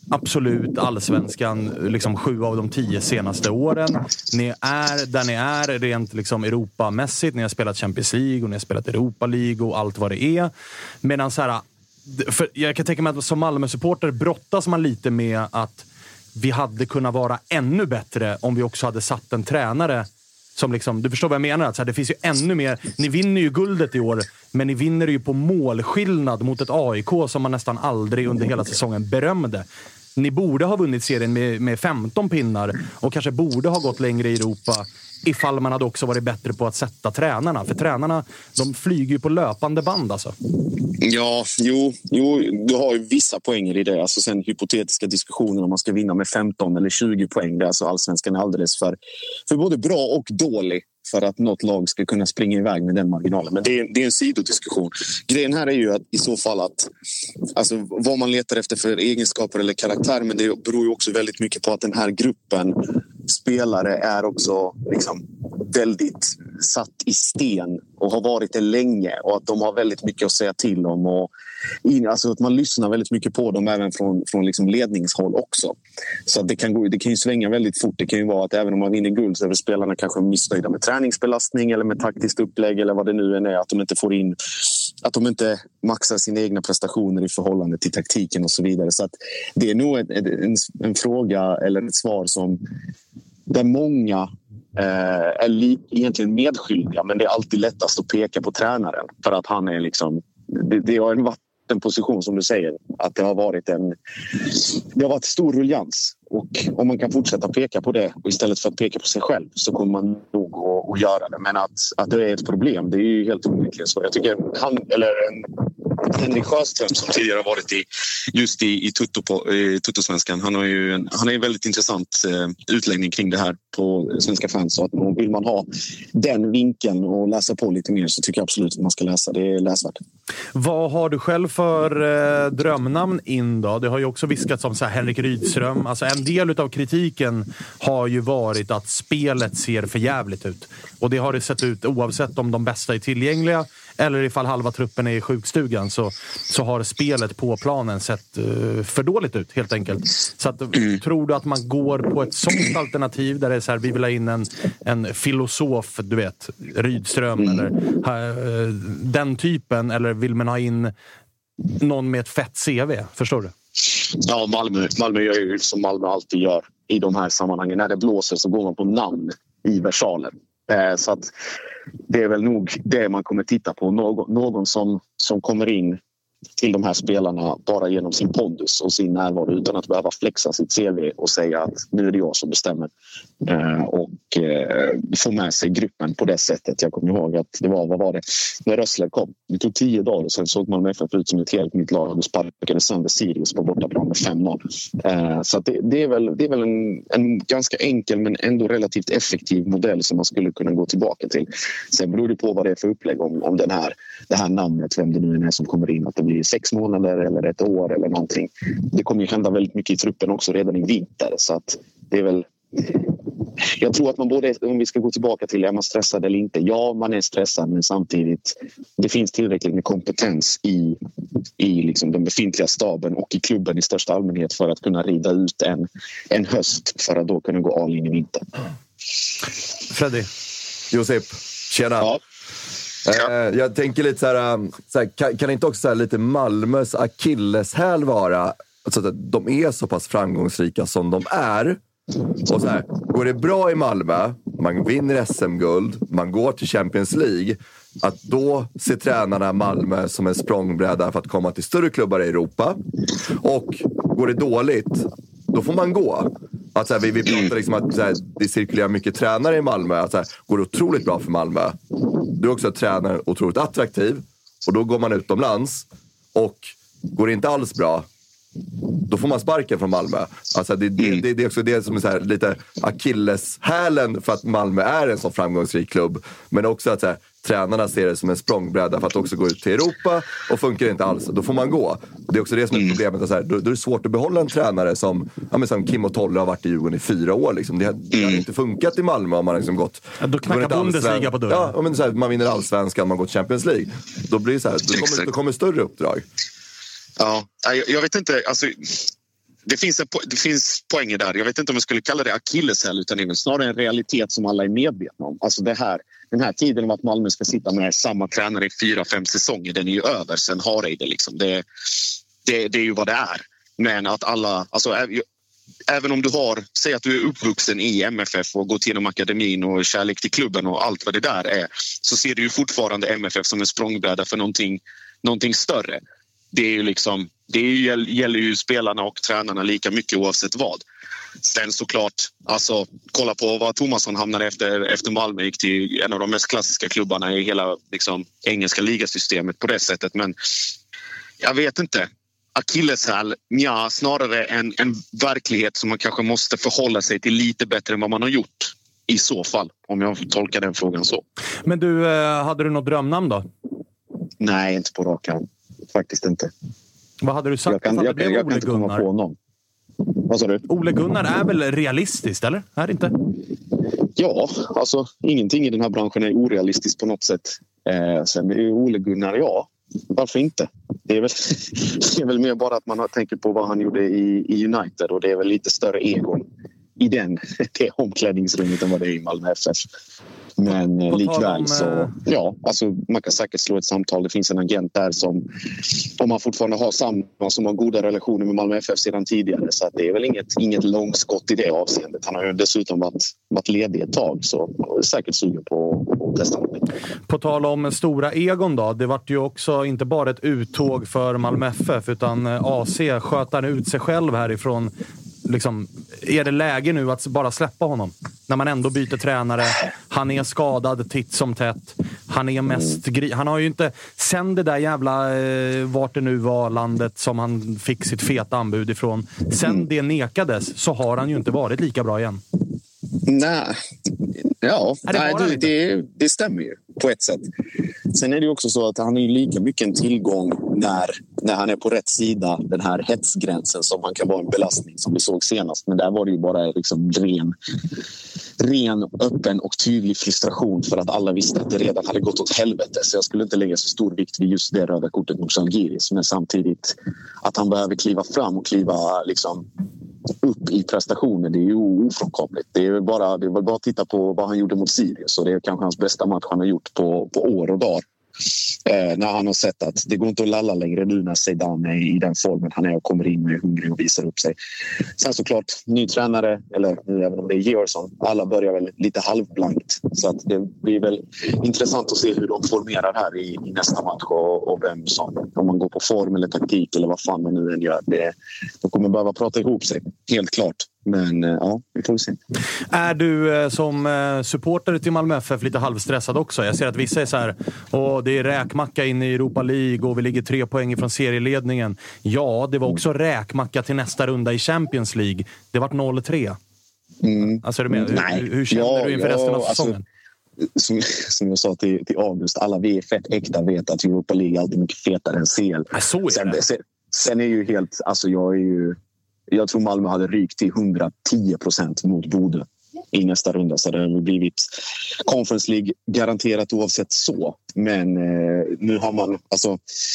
absolut allsvenskan liksom 7 av de 10 senaste åren. Ni är där ni är rent liksom Europamässigt. Ni har spelat Champions League och ni har spelat Europa League och allt vad det är. Medan så här, för jag kan tänka mig att som Malmö-supporter brottas man lite med att vi hade kunnat vara ännu bättre om vi också hade satt en tränare som liksom, du förstår vad jag menar, att så här, det finns ju ännu mer, ni vinner ju guldet i år, men ni vinner ju på målskillnad mot ett AIK som man nästan aldrig under hela säsongen berömde. Ni borde ha vunnit serien med 15 pinnar och kanske borde ha gått längre i Europa ifall man hade också varit bättre på att sätta tränarna. För tränarna, de flyger ju på löpande band alltså. Ja, jo, du har ju vissa poänger i det. Alltså sen hypotetiska diskussioner om man ska vinna med 15 eller 20 poäng. Det är alltså allsvenskan är alldeles för både bra och dålig för att något lag ska kunna springa iväg med den marginalen. Men det är en sidodiskussion. Grejen här är ju att i så fall att alltså, vad man letar efter för egenskaper eller karaktär, men det beror ju också väldigt mycket på att den här gruppen spelare är också liksom väldigt satt i sten och har varit det länge, och att de har väldigt mycket att säga till om, och alltså att man lyssnar väldigt mycket på dem även från liksom ledningshåll också. Så att det kan ju svänga väldigt fort. Det kan ju vara att även om man vinner guld så är spelarna kanske missnöjda med träningsbelastning eller med taktiskt upplägg eller vad det nu än är, att de inte får in, att de inte maxar sina egna prestationer i förhållande till taktiken och så vidare. Så att det är nog en fråga eller ett svar som där många är egentligen medskyldiga, men det är alltid lättast att peka på tränaren för att han är liksom, det har varit en position som du säger, att det har varit stor ruljans, och om man kan fortsätta peka på det och istället för att peka på sig själv så kommer man nog att göra det. Men att det är ett problem, det är ju helt onekligen så. Jag tycker Henrik Sjöström som tidigare har varit i Tuttosvenskan, han har en väldigt intressant utläggning kring det här på Svenska fans, så att vill man ha den vinkeln och läsa på lite mer så tycker jag absolut att man ska läsa, det är läsvärt. Vad har du själv för drömnamn in då? Det har ju också viskats om så här Henrik Rydström. Alltså en del av kritiken har ju varit att spelet ser för jävligt ut. Och det har det sett ut oavsett om de bästa är tillgängliga eller ifall halva truppen är i sjukstugan, så har spelet på planen sett för dåligt ut helt enkelt. Så att, tror du att man går på ett sånt alternativ där det är så här, vi vill ha in en filosof, du vet, Rydström eller den typen, eller vill man ha in någon med ett fett CV, förstår du? Ja, Malmö gör ju som Malmö alltid gör i de här sammanhangen. När det blåser så går man på namn i versaler. Så att det är väl nog det man kommer titta på. Någon som kommer in till de här spelarna bara genom sin pondus och sin närvaro utan att behöva flexa sitt CV och säga att nu är det jag som bestämmer. Och få med sig gruppen på det sättet. Jag kommer ihåg att vad var det? När Rössler kom. Det tog 10 dagar och sen såg man FF ut som ett helt nytt lag och sparkade sönder Sirius på bortaplan med 5-0. Så att det är väl en ganska enkel men ändå relativt effektiv modell som man skulle kunna gå tillbaka till. Sen beror det på vad det är för upplägg om det här namnet, vem det nu är som kommer in, att det blir 6 månader eller 1 år eller någonting. Det kommer ju hända väldigt mycket i truppen också redan i vinter, så att det är väl, jag tror att man både, om vi ska gå tillbaka till är man stressad eller inte, ja man är stressad, men samtidigt det finns tillräckligt med kompetens i liksom den befintliga staben och i klubben i största allmänhet för att kunna rida ut en höst för att då kunna gå all in i vinter. Freddy. Josip, tjena. Ja. Jag tänker lite så här, kan inte också så här lite Malmös akilleshäl vara alltså att de är så pass framgångsrika som de är, och så här, går det bra i Malmö, man vinner SM-guld, man går till Champions League, att då ser tränarna Malmö som en språngbräda för att komma till större klubbar i Europa, och går det dåligt då får man gå. Att så här, vi pratar liksom att så här, det cirkulerar mycket tränare i Malmö. Att så här, går det otroligt bra för Malmö, då är också tränaren otroligt attraktiv. Och då går man utomlands. Och går det inte alls bra, då får man sparken från Malmö. Alltså det är också det som är så här, lite akilleshälen för att Malmö är en så framgångsrik klubb. Men också att så här, tränarna ser det som en språngbräda för att också gå ut till Europa, och funkar det inte alls, då får man gå. Det är också det som är problemet. Så här, då är det svårt att behålla en tränare som Kim och Tolle har varit i Djurgården i 4 år. Liksom. Det har inte funkat i Malmö om man liksom gått... Ja, då knackar Bundesliga på dörren. Ja, men så här, man vinner allsvenskan, man går till Champions League. Då blir det så här, då kommer större uppdrag. Ja, jag vet inte, alltså det finns poänger där. Jag vet inte om jag skulle kalla det akilleshäl, utan det är snarare en realitet som alla är medvetna om. Alltså den här tiden om att Malmö ska sitta med samma tränare i 4-5 säsonger, den är ju över sen Hareide liksom. Det är ju vad det är. Men att alla, alltså även om du säg att du är uppvuxen i MFF och gått igenom akademin och kärlek till klubben och allt vad det där är, så ser du ju fortfarande MFF som en språngbräda för någonting större. Det är ju liksom, gäller ju spelarna och tränarna lika mycket oavsett vad. Sen såklart, alltså kolla på vad Thomasson hamnade efter Malmö, gick till en av de mest klassiska klubbarna i hela liksom, engelska ligasystemet på det sättet. Men jag vet inte. Akilleshäl, snarare en verklighet som man kanske måste förhålla sig till lite bättre än vad man har gjort i så fall, om jag tolkar den frågan så. Men du, hade du något drömnamn då? Nej, inte på rak arm. Faktiskt inte. Vad hade du sagt? Jag kan inte komma på någon. Vad sa du? Ole Gunnar är väl realistiskt, eller? Är det inte? Ja, alltså ingenting i den här branschen är orealistiskt på något sätt. Sen är ju Ole Gunnar, ja. Varför inte? Det är väl mer bara att man tänker på vad han gjorde i United, och det är väl lite större egon i det omklädningsrummet än vad det är i Malmö FF. Men likväl så, ja, alltså man kan säkert slå ett samtal. Det finns en agent där som, om man fortfarande har samma, som har goda relationer med Malmö FF sedan tidigare, så att det är väl inget långskott i det avseendet. Han har ju dessutom varit ledig ett tag, så man är säkert sugen på att testa någonting. På tal om stora egon då, det vart ju också inte bara ett uttåg för Malmö FF, utan AC sköt ut sig själv härifrån. Liksom, är det läge nu att bara släppa honom? När man ändå byter tränare. Han är skadad titt som tätt. Han är mest han har ju inte, sen det där jävla vart det nu var landet som han fick sitt feta anbud ifrån, sen det nekades, så har han ju inte varit lika bra igen. Nej, ja, det stämmer ju på ett sätt. Sen är det ju också så att han är ju lika mycket en tillgång när han är på rätt sida, den här hetsgränsen som man kan vara en belastning som vi såg senast. Men där var det ju bara liksom ren, öppen och tydlig frustration för att alla visste att det redan hade gått åt helvete. Så jag skulle inte lägga så stor vikt vid just det röda kortet mot Žalgiris. Men samtidigt att han behöver kliva fram och kliva liksom upp i prestationer, det är ju ofrånkomligt. Det är väl bara att titta på vad han gjorde mot Sirius, och det är kanske hans bästa match han har gjort på år och dag. När han har sett att det går inte att lalla längre nu när Zidane är i den formen han är och kommer in med hungrig och visar upp sig. Sen såklart, ny tränare, eller nu även om det är Georgsson, alla börjar väl lite halvblankt. Så att det blir väl intressant att se hur de formerar här i nästa match och vem som, om man går på form eller taktik eller vad fan man nu än gör. De kommer behöva prata ihop sig, helt klart. Men ja, vi får se. Är du som supporter till Malmö FF lite halvstressad också? Jag ser att vissa är så här, det är räkmacka in i Europa League och vi ligger 3 poäng från serieledningen. Ja, det var också räkmacka till nästa runda i Champions League. Det var 0-3. Alltså är du med? Hur känner du inför resten av säsongen? Som jag sa till August, alla vi är fett äkta vet att Europa League är alltid mycket fetare än CL. Sen är ju helt, alltså jag tror Malmö hade rykt till 110% mot Bodø i nästa runda, så det har blivit Conference League garanterat oavsett så. Men nu har man alltså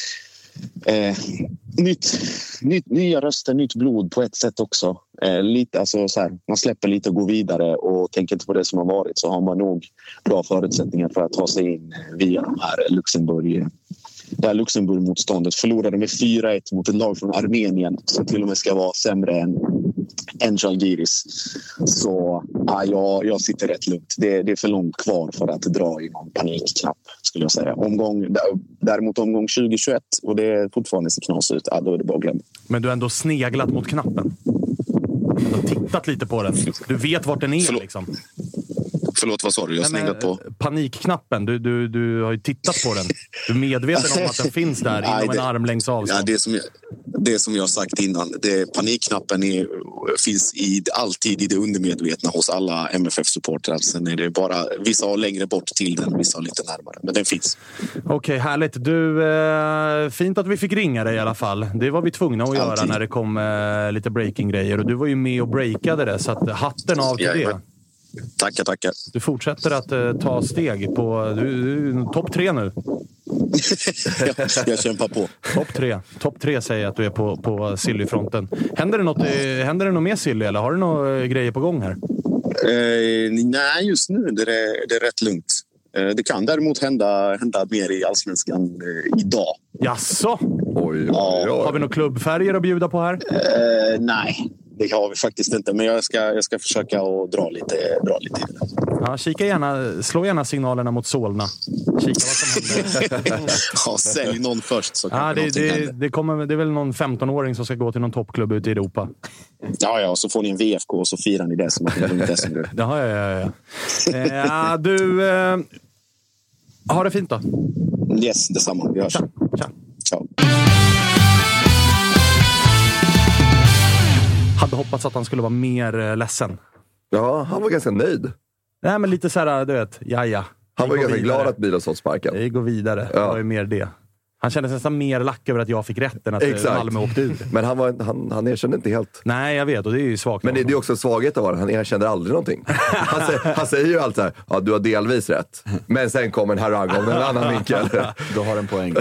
nya röster, nytt blod på ett sätt också. Lite, alltså, så här, man släpper lite och går vidare och tänker inte på det som har varit, så har man nog bra förutsättningar för att ta sig in via de här Luxemburg-motståndet. Förlorade med 4-1 mot ett lag från Armenien som till och med ska vara sämre än Žalgiris. Så jag sitter rätt lugnt. Det är för långt kvar för att dra i någon panikknapp, skulle jag säga. Däremot omgång 2021, och det fortfarande ser knas ut, då är det bara glömt. Men du har ändå sneglat mot knappen. Du har tittat lite på den. Du vet vart den är liksom. Förlåt, vad sa du? Jag sneglat på panikknappen. Du har ju tittat på den. Du är medveten om att den finns där inom en armlängds avstånd. Ja, det som jag har sagt innan. Panikknappen finns alltid i det undermedvetna hos alla MFF-supportrar. Sen är det bara, vissa har längre bort till den, vissa har lite närmare. Men den finns. Okej, härligt. Du, fint att vi fick ringa dig i alla fall. Det var vi tvungna att göra när det kom lite breaking-grejer. Och du var ju med och breakade det, så att hatten av till det. Tackar. Du fortsätter att ta steg på... Du är topp 3 nu. Jag kämpar på. Topp tre säger att du är på Silly-fronten. Händer det något mer Silly, eller har du några grejer på gång här? Nej, just nu det är rätt lugnt. Det kan däremot hända mer i Allsvenskan idag. Jaså? Oj. Har vi några klubbfärger att bjuda på här? Nej, det har vi faktiskt inte. Men jag ska försöka att dra lite. Ja, slå gärna signalerna mot Solna. Kika vad som händer. Ja, sälj någon först så det är väl någon 15-åring som ska gå till någon toppklubb ute i Europa. Ja, så får ni en VFK och så firar ni det som att ni vunnit SM. Ja. Du, ha det fint då. Yes, detsamma. Vi hörs. Ciao. Hade hoppats att han skulle vara mer ledsen. Ja, han var ganska nöjd. Nej, men lite så här, du vet, jaja. Han var ganska glad att bilen sålt sparken. Vi går vidare. Det var ju mer det. Han kände sig nästan mer lack över att jag fick rätt än att Malmö åkte ut. Men han erkände inte helt. Nej, jag vet. Och det är ju svagt. Men det är också en svaghet av det. Han erkände aldrig någonting. Han säger ju alltid så här, ja, du har delvis rätt. Men sen kommer en harang om en annan vinkel. Då har en poäng.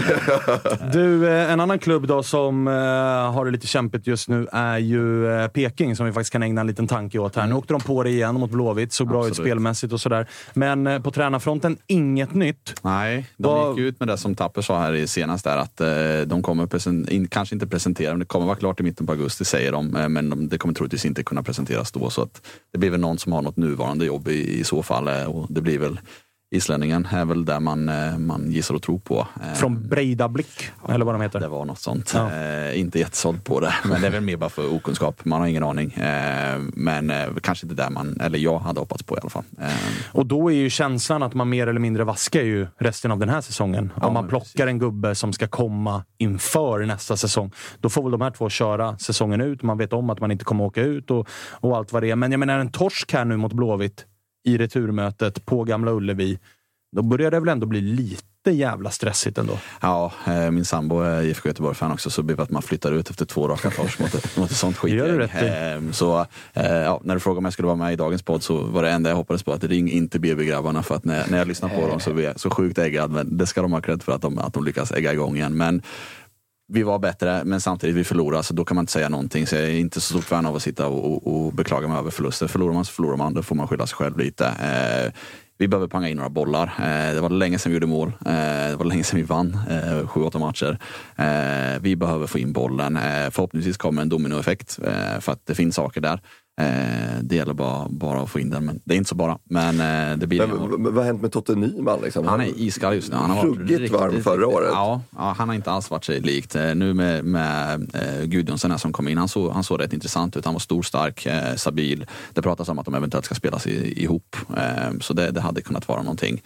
Du, en annan klubb då som har det lite kämpigt just nu är ju Peking, som vi faktiskt kan ägna en liten tanke åt här. Nu åkte de på det igen mot Blåvitt. Såg bra ut spelmässigt och sådär. Men på tränarfronten, inget nytt. Nej, de gick ut med det som Tapper sa här i senast där, att de kommer kanske inte presentera, men det kommer vara klart i mitten på augusti, säger de, men det kommer troligtvis inte kunna presenteras då, så att det blir väl någon som har något nuvarande jobb i så fall, och det blir väl islänningen är väl där man gissar och tror på. Från Breidablick, eller vad de heter. Det var något sånt. Inte jättesåld på det, men det är väl mer bara för okunskap. Man har ingen aning. Men kanske inte där jag hade hoppats på i alla fall. Och då är ju känslan att man mer eller mindre vaskar ju resten av den här säsongen. Om man plockar en gubbe som ska komma inför nästa säsong, då får väl de här två köra säsongen ut. Man vet om att man inte kommer åka ut och allt vad det är. Men jag menar, en torsk här nu mot Blåvitt i returmötet på Gamla Ullevi, då börjar det väl ändå bli lite jävla stressigt ändå. Ja, min sambo är IFK Göteborg-fan också, så blir det att man flyttar ut efter 2 raka torsk mot ett sånt skit. Så när du frågade om jag skulle vara med i dagens podd, så var det enda jag hoppades på att ring inte BB-grabbarna, för att när jag lyssnar på dem så blir jag så sjukt äggad, men det ska de ha cred för att de lyckas ägga igång igen. Men vi var bättre, men samtidigt vi förlorade, så då kan man inte säga någonting. Så jag är inte så stort fan av att sitta och beklaga mig över förluster. Förlorar man så förlorar man, då får man skylla sig själv lite. Vi behöver panga in några bollar. Det var länge sedan vi gjorde mål. Det var länge sedan vi vann 7-8 matcher. Vi behöver få in bollen. Förhoppningsvis kommer en dominoeffekt, för att det finns saker där. Det gäller bara att få in den, men det är inte så bara. Men det blir. Men, vad har hänt med Totte Nyman liksom? Han är iskall just nu. Han har varit riktigt varm förra året. Ja, han har inte alls varit sig likt. Nu med Gudjonsen som kom in, han såg rätt intressant ut. Han var stor, stark, stabil. Det pratas om att de eventuellt ska spelas ihop. Så det hade kunnat vara någonting.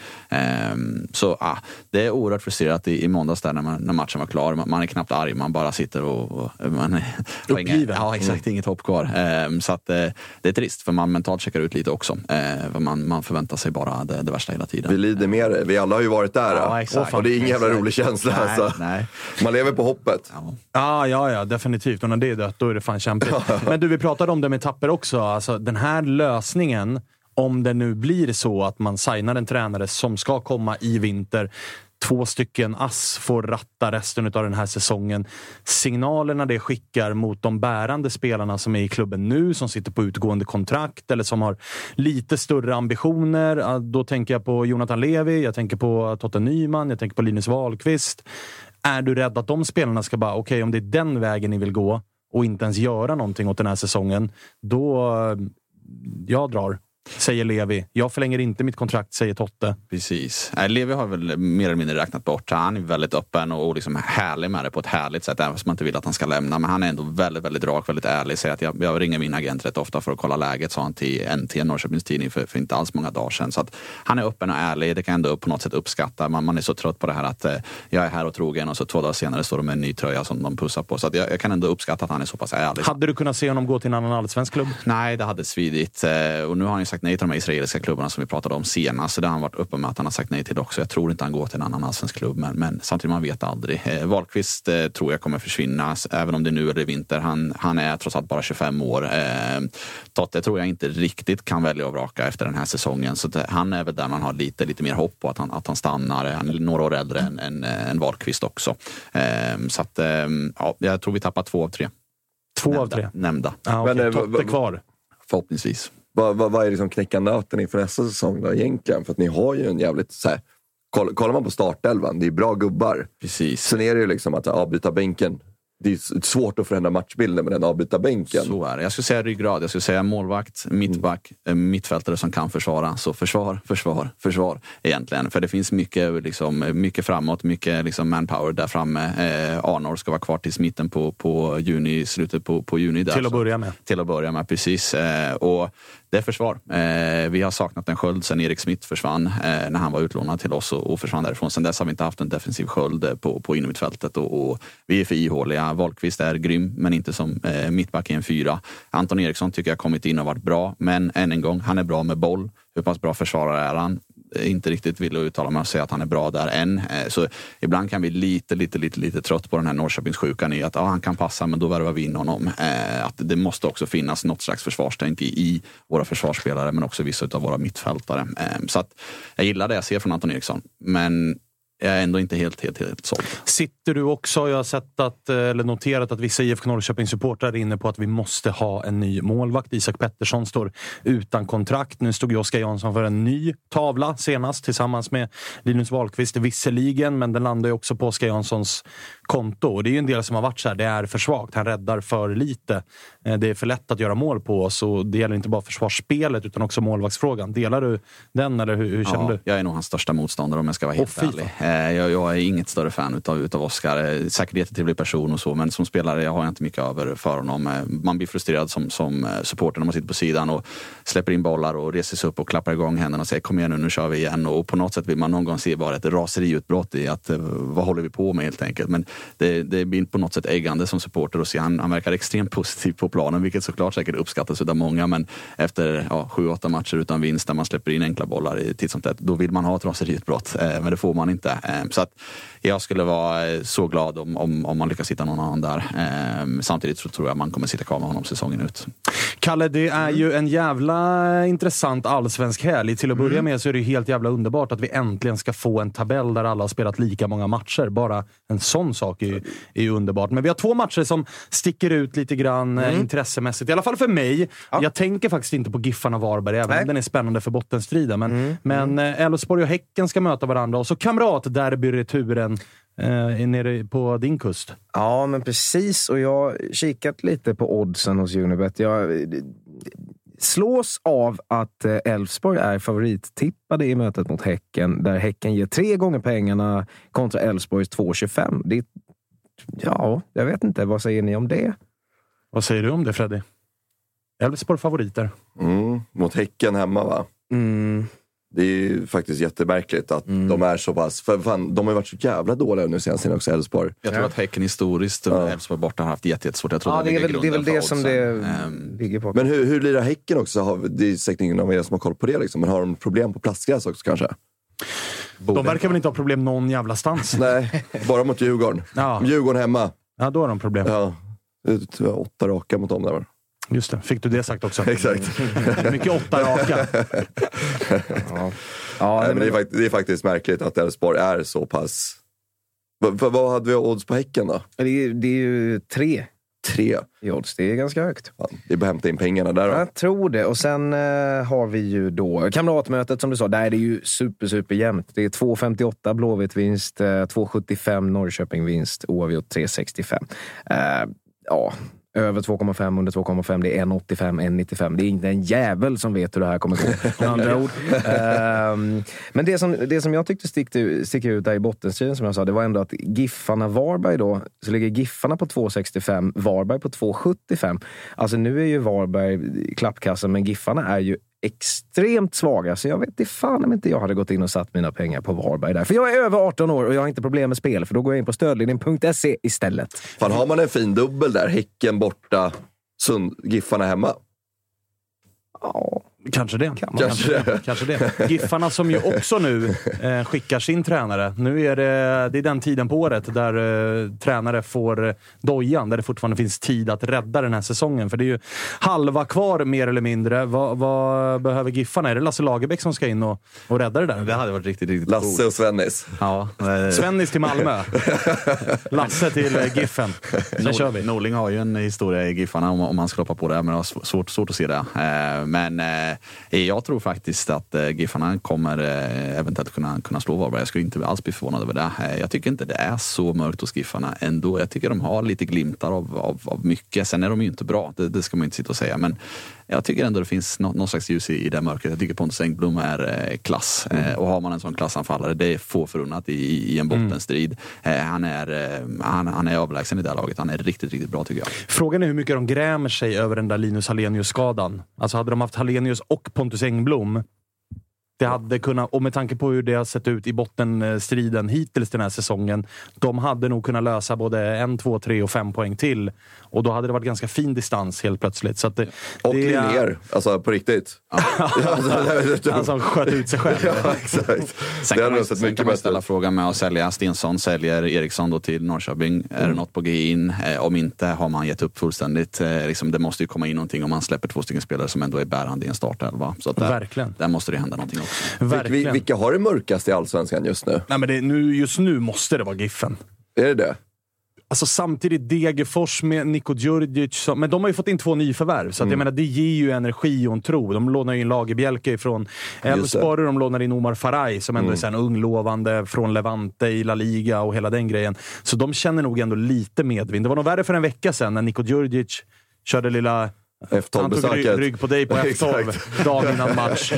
Så det är oerhört frustrerat i måndags där när matchen var klar. Man är knappt arg, man bara sitter och man har inget hopp kvar. Så att det är trist, för man mentalt checkar ut lite också. Man förväntar sig bara det värsta hela tiden. Vi lider med det. Vi alla har ju varit där. Och det är ingen jävla rolig känsla. Nej. Man lever på hoppet. Ja, definitivt. Och när det är dött, då är det fan kämpigt. Men du, vi pratade om det med Tapper också. Alltså, den här lösningen, om det nu blir så att man signar en tränare som ska komma i vinter, 2 stycken ass får ratta resten av den här säsongen. Signalerna det skickar mot de bärande spelarna som är i klubben nu, som sitter på utgående kontrakt eller som har lite större ambitioner. Då tänker jag på Jonathan Levi, jag tänker på Totte Nyman, jag tänker på Linus Wahlqvist. Är du rädd att de spelarna ska bara, okej, om det är den vägen ni vill gå och inte ens göra någonting åt den här säsongen, då jag drar. Säger Levi. Jag förlänger inte mitt kontrakt, säger Totte. Precis. Levi har väl mer eller mindre räknat bort. Han är väldigt öppen och liksom härlig med det på ett härligt sätt, även om man inte vill att han ska lämna. Men han är ändå väldigt, väldigt rak, väldigt ärlig. Säger att jag ringer min agent rätt ofta för att kolla läget, sa han till NT, Norrköpings tidning, för inte alls många dagar sedan. Så att han är öppen och ärlig. Det kan ändå på något sätt uppskatta. Man är så trött på det här att jag är här och trogen, och så 2 dagar senare står de med en ny tröja som de pussar på. Så att jag kan ändå uppskatta att han är så pass ärlig. Hade du kunnat se honom gå till en annan allsvensk klubb? Nej, det hade svidit. Och nu har han ju sagt sagt nej till de här israeliska klubbarna som vi pratade om senast. Så det har han varit uppe med att han har sagt nej till också. Jag tror inte han går till en annan allsvensk klubb, men samtidigt man vet aldrig. Wahlqvist tror jag kommer försvinna, även om det nu eller vinter. Han är trots allt bara 25 år. Totte tror jag inte riktigt kan välja att vraka efter den här säsongen. Så han är väl där man har lite mer hopp på att han stannar. Han är några år äldre än Wahlqvist också. Så att, ja, jag tror vi tappar 2 av 3. 2 av 3? Nämnda. Okay. Men Totte kvar? Förhoppningsvis. Vad är liksom knäckande nöten inför nästa säsong då egentligen? För att ni har ju en jävligt så här, kollar man på startelvan, det är bra gubbar. Precis. Sen är det ju liksom att avbyta bänken. Det är svårt att förändra matchbilden med den avbyta bänken. Så är det. Jag skulle säga ryggrad. Jag skulle säga målvakt, mittback, mittfältare som kan försvara. Så försvar egentligen. För det finns mycket framåt, mycket liksom manpower där framme. Arnold ska vara kvar tills mitten på juni, slutet på juni. Där, till att börja med, precis. Och det är försvar. Vi har saknat en sköld sen Erik Smith försvann när han var utlånad till oss och försvann därifrån. Sen dess har vi inte haft en defensiv sköld på innermittfältet och vi är för ihåliga. Wahlqvist är grym, men inte som mittback i en 4. Anton Eriksson tycker jag har kommit in och varit bra, men än en gång, han är bra med boll. Hur pass bra försvarare är han? Inte riktigt vill uttala mig och säga att han är bra där än. Så ibland kan vi lite trött på den här Norrköpingssjukan i att han kan passa, men då värvar vi in honom. Att det måste också finnas något slags försvarstänk i våra försvarsspelare, men också vissa av våra mittfältare. Så att jag gillar det jag ser från Anton Eriksson, men jag är ändå inte helt såld. Sitter du också, jag har sett eller noterat att vissa IFK Norrköping-supportrar är inne på att vi måste ha en ny målvakt. Isak Pettersson står utan kontrakt. Nu stod Oskar Jansson för en ny tavla senast tillsammans med Linus Wahlqvist visserligen, men den landar ju också på Oskar Janssons konto. Och det är ju en del som har varit så här, det är för svagt. Han räddar för lite. Det är för lätt att göra mål på oss och det gäller inte bara försvarsspelet utan också målvaktsfrågan. Delar du den eller hur känner du? Jag är nog hans största motståndare om jag ska vara helt ärlig. Jag är inget större fan utav Oskar. Säkert jättetrevlig person och så, men som spelare jag har inte mycket över för honom. Man blir frustrerad som supporter när man sitter på sidan och släpper in bollar och reser sig upp och klappar igång händerna och säger kom igen nu kör vi igen. Och på något sätt vill man någon gång se bara ett raseriutbrott i att vad håller vi på med helt enkelt. Men det blir på något sätt äggande som supporter och se. Han verkar extremt positiv på planen, vilket såklart säkert uppskattas av många, men efter 7-8 matcher utan vinst där man släpper in enkla bollar i titt som tätt, då vill man ha ett raseriutbrott, men det får man inte. Så att jag skulle vara så glad om man lyckas hitta någon annan där. Samtidigt så tror jag man kommer sitta kvar med honom säsongen ut. Kalle, det är ju en jävla intressant allsvensk helg. Till att börja med så är det helt jävla underbart att vi äntligen ska få en tabell där alla har spelat lika många matcher. Bara en sån sak är ju underbart. Men vi har 2 matcher som sticker ut lite grann intressemässigt. I alla fall för mig. Ja. Jag tänker faktiskt inte på Giffarna Varberg, även om den är spännande för bottenstriden. Men Elfsborg och Häcken ska möta varandra. Och så kamratderby-returen nere på din kust. Ja, men precis. Och jag har kikat lite på oddsen hos Unibet. Jag slås av att Elfsborg är favorittippade i mötet mot Häcken. Där Häcken ger 3 gånger pengarna kontra Elfsborgs 2,25. Det, ja, jag vet inte. Vad säger ni om det? Vad säger du om det, Freddy? Elfsborg favoriter. Mot Häcken hemma, va? Det är ju faktiskt jättemärkligt att de är så pass... För fan, de har varit så jävla dåliga nu senast också, Elfsborg. Jag tror att Häcken historiskt och Elfsborg borta har haft jättesvårt. Jag tror det är väl det som det ligger på. Men hur lirar Häcken också? Det är säkert ingen av er som har koll på det. Liksom. Men har de problem på plastgräs också kanske? De verkar väl inte ha problem någon jävla stans. Nej, bara mot Djurgården. Djurgården hemma. Ja, då har de problem. Ja, 8 raka mot dem där. Just det, fick du det sagt också? Exakt. Mycket 8 raka. Nej, men det är faktiskt märkligt att Elfsborg är så pass... Vad hade vi odds på Häcken då? Det är ju 3. 3 i odds, det är ganska högt. Ja, det är bara att hämta in pengarna där då. Jag tror det. Och sen har vi ju då kamratmötet som du sa, där är det ju super jämnt. Det är 2,58 Blåvitt vinst, 2,75 Norrköping vinst, oavgjort 3,65. Över 2,5, under 2,5, det är 1,85, 1,95. Det är inte en jävel som vet hur det här kommer gå, med andra ord. Men det som jag tyckte sticker ut där i bottenstriden, som jag sa, det var ändå att Giffarna Varberg då, så ligger Giffarna på 2,65, Varberg på 2,75. Alltså nu är ju Varberg klappkassen, men Giffarna är ju extremt svaga, så jag vet inte fan om inte jag hade gått in och satt mina pengar på Varberg där. För jag är över 18 år och jag har inte problem med spel, för då går jag in på stödlinjen.se istället. Fan, har man en fin dubbel där, Häcken borta, Giffarna hemma? Ja. Kanske det. Giffarna som ju också nu skickar sin tränare. Nu är det är den tiden på året där tränare får dojan, där det fortfarande finns tid att rädda den här säsongen. För det är ju halva kvar mer eller mindre. Vad behöver Giffarna? Är det Lasse Lagerbäck som ska in och rädda det där? Det hade varit riktigt Lasse och Svennis. Ja. Svennis till Malmö. Lasse till Giffen. Sen kör vi. Norling har ju en historia i Giffarna om man ska hoppa på det, men det har svårt att se det. Men jag tror faktiskt att Giffarna kommer eventuellt kunna slå Varberg. Jag skulle inte alls bli förvånad över det. Jag tycker inte det är så mörkt hos Giffarna ändå. Jag tycker de har lite glimtar av mycket. Sen är de ju inte bra, det ska man inte sitta och säga. Men jag tycker ändå det finns någon slags ljus i det mörkret. Jag tycker Pontus Engblom är klass. Och har man en sån klassanfallare, det är få förunnat i en bottenstrid. Han är överlägsen i det här laget. Han är riktigt, riktigt bra tycker jag. Frågan är hur mycket de grämer sig över den där Linus Hallenius-skadan. Alltså hade de haft Hallenius och Pontus Engblom, det hade kunnat, och med tanke på hur det har sett ut i bottenstriden hittills den här säsongen, de hade nog kunnat lösa både 1, 2, 3 och 5 poäng till. Och då hade det varit ganska fin distans helt plötsligt. Så att och Linnér, alltså på riktigt. Han som sköt ut sig själv. Ja, exakt. Sen kan man ställa frågan med att sälja Stensson, säljer Eriksson då till Norrköping. Är det något på G in? Om inte har man gett upp fullständigt. Det måste ju komma in någonting om man släpper 2 stycken spelare som ändå är bärande i en startelva. Så att där måste det hända någonting också. Vilka har det mörkast i Allsvenskan just nu? Nej, men just nu måste det vara Giffen. Är det? Alltså samtidigt Degerfors med Niko Djurdjic, men de har ju fått in 2 nyförvärv, så att jag menar, det ger ju energi och en tro. De lånar ju in Lagerbjälke ifrån Elfsborg, de lånar in Omar Faraj som ändå är en unglovande från Levante i La Liga och hela den grejen. Så de känner nog ändå lite medvind. Det var nog värre för en vecka sedan när Niko Djurdjic körde lilla han tog rygg på dig på F12 dagen innan match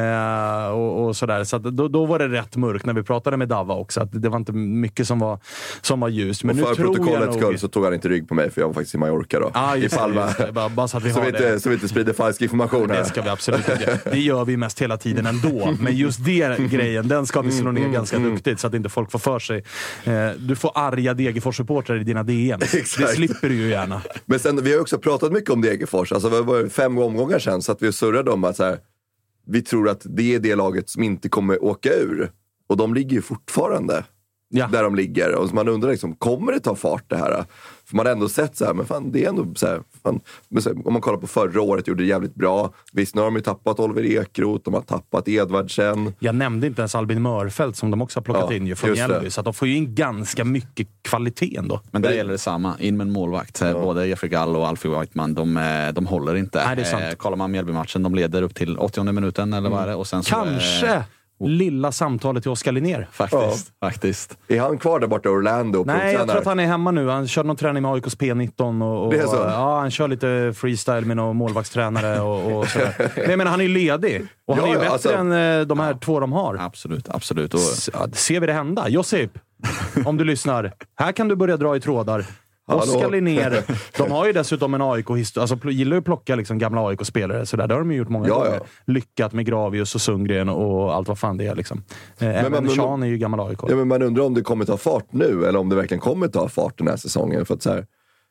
och sådär. Så att då var det rätt mörkt när vi pratade med Dava också, att det var inte mycket som var ljus. Men och för nu protokollets skull så tog han inte rygg på mig, för jag var faktiskt i Mallorca då. I Palma. Bara så att vi så vi inte sprider falsk information här. Det ska vi absolut inte göra. Det gör vi mest hela tiden ändå. Men just det grejen, den ska vi slå ner ganska duktigt så att inte folk får för sig. Du får arga Degerfors-supportrar i dina DM. Det slipper du ju gärna. Men sen, vi har också pratat mycket om Degerfors. Alltså det var 5 omgångar sedan så att vi surrade om att så här, vi tror att det är det laget som inte kommer åka ur. Och de ligger ju fortfarande där de ligger. Och man undrar liksom, kommer det ta fart det här? För man har ändå sett så här, men fan, det är ändå så här, fan, om man kollar på förra året, gjorde det jävligt bra. Visst, nu har de ju tappat Oliver Ekroth, de har tappat Edvardsen. Jag nämnde inte ens Albin Mörfält som de också har plockat in från Mjällby, så att de får ju in ganska mycket kvalitet ändå. Men där gäller det samma, in med en målvakt. Både Jeffrey Gall och Alfie Whiteman, de håller inte. Nej, det är sant. Kollar man Mjällby-matchen, de leder upp till 80:e minuten eller vad är det? Och sen så kanske lilla samtalet till Oskar Linnér. Faktiskt. Är han kvar där borta i Orlando? Nej, jag tror att han är hemma nu. Han kör någon träning med AIKs P19 och det är så? Ja, han kör lite freestyle med någon målvaktstränare och sådär. Men jag menar, han är ledig. Och han är ju bättre än de här 2 de har. Absolut. Och ser vi det hända? Josip, om du lyssnar. Här kan du börja dra i trådar. Oskar Linnér, de har ju dessutom en AIK-historia, alltså gillar ju att plocka liksom gamla AIK-spelare, så där har de ju gjort många gånger. Lyckat med Gravius och Sundgren och allt vad fan det är liksom. Även Sean är ju gammal AIK. Ja, men man undrar om det kommer ta fart nu, eller om det verkligen kommer ta fart den här säsongen, för att så här,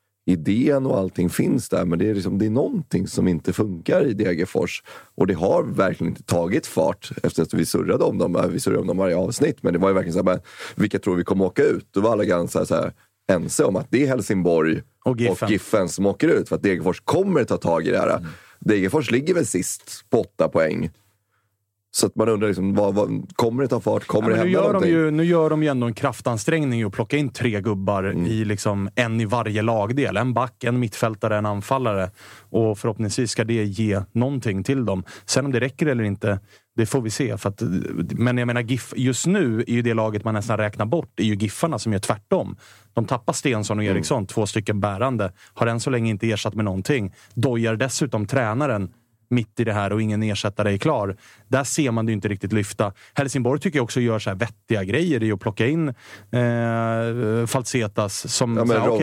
idén och allting finns där, men det är liksom, det är någonting som inte funkar i Degerfors, och det har verkligen inte tagit fart efter att vi surrade om dem varje avsnitt, men det var ju verkligen så här, vilka tror vi kommer åka ut? Då var alla ganska så här ense om att det är Helsingborg och Giffen som åker ut, för att Degerfors kommer ta tag i det här. Degerfors ligger väl sist på 8 poäng. Så att man undrar liksom, vad kommer det ta fart? Kommer det hända någonting? Nu gör de ju ändå en kraftansträngning och plocka in 3 gubbar i liksom en i varje lagdel. En back, en mittfältare, en anfallare. Och förhoppningsvis ska det ge någonting till dem. Sen om det räcker eller inte, det får vi se. För att, men jag menar, just nu är ju det laget man nästan räknar bort, är ju Giffarna som gör tvärtom. De tappar Stensson och Eriksson, 2 stycken bärande. Har än så länge inte ersatt med någonting. Dojar dessutom tränaren mitt i det här och ingen ersättare är klar. Där ser man det ju inte riktigt lyfta. Helsingborg tycker jag också gör så här vettiga grejer i att plocka in Falsetas som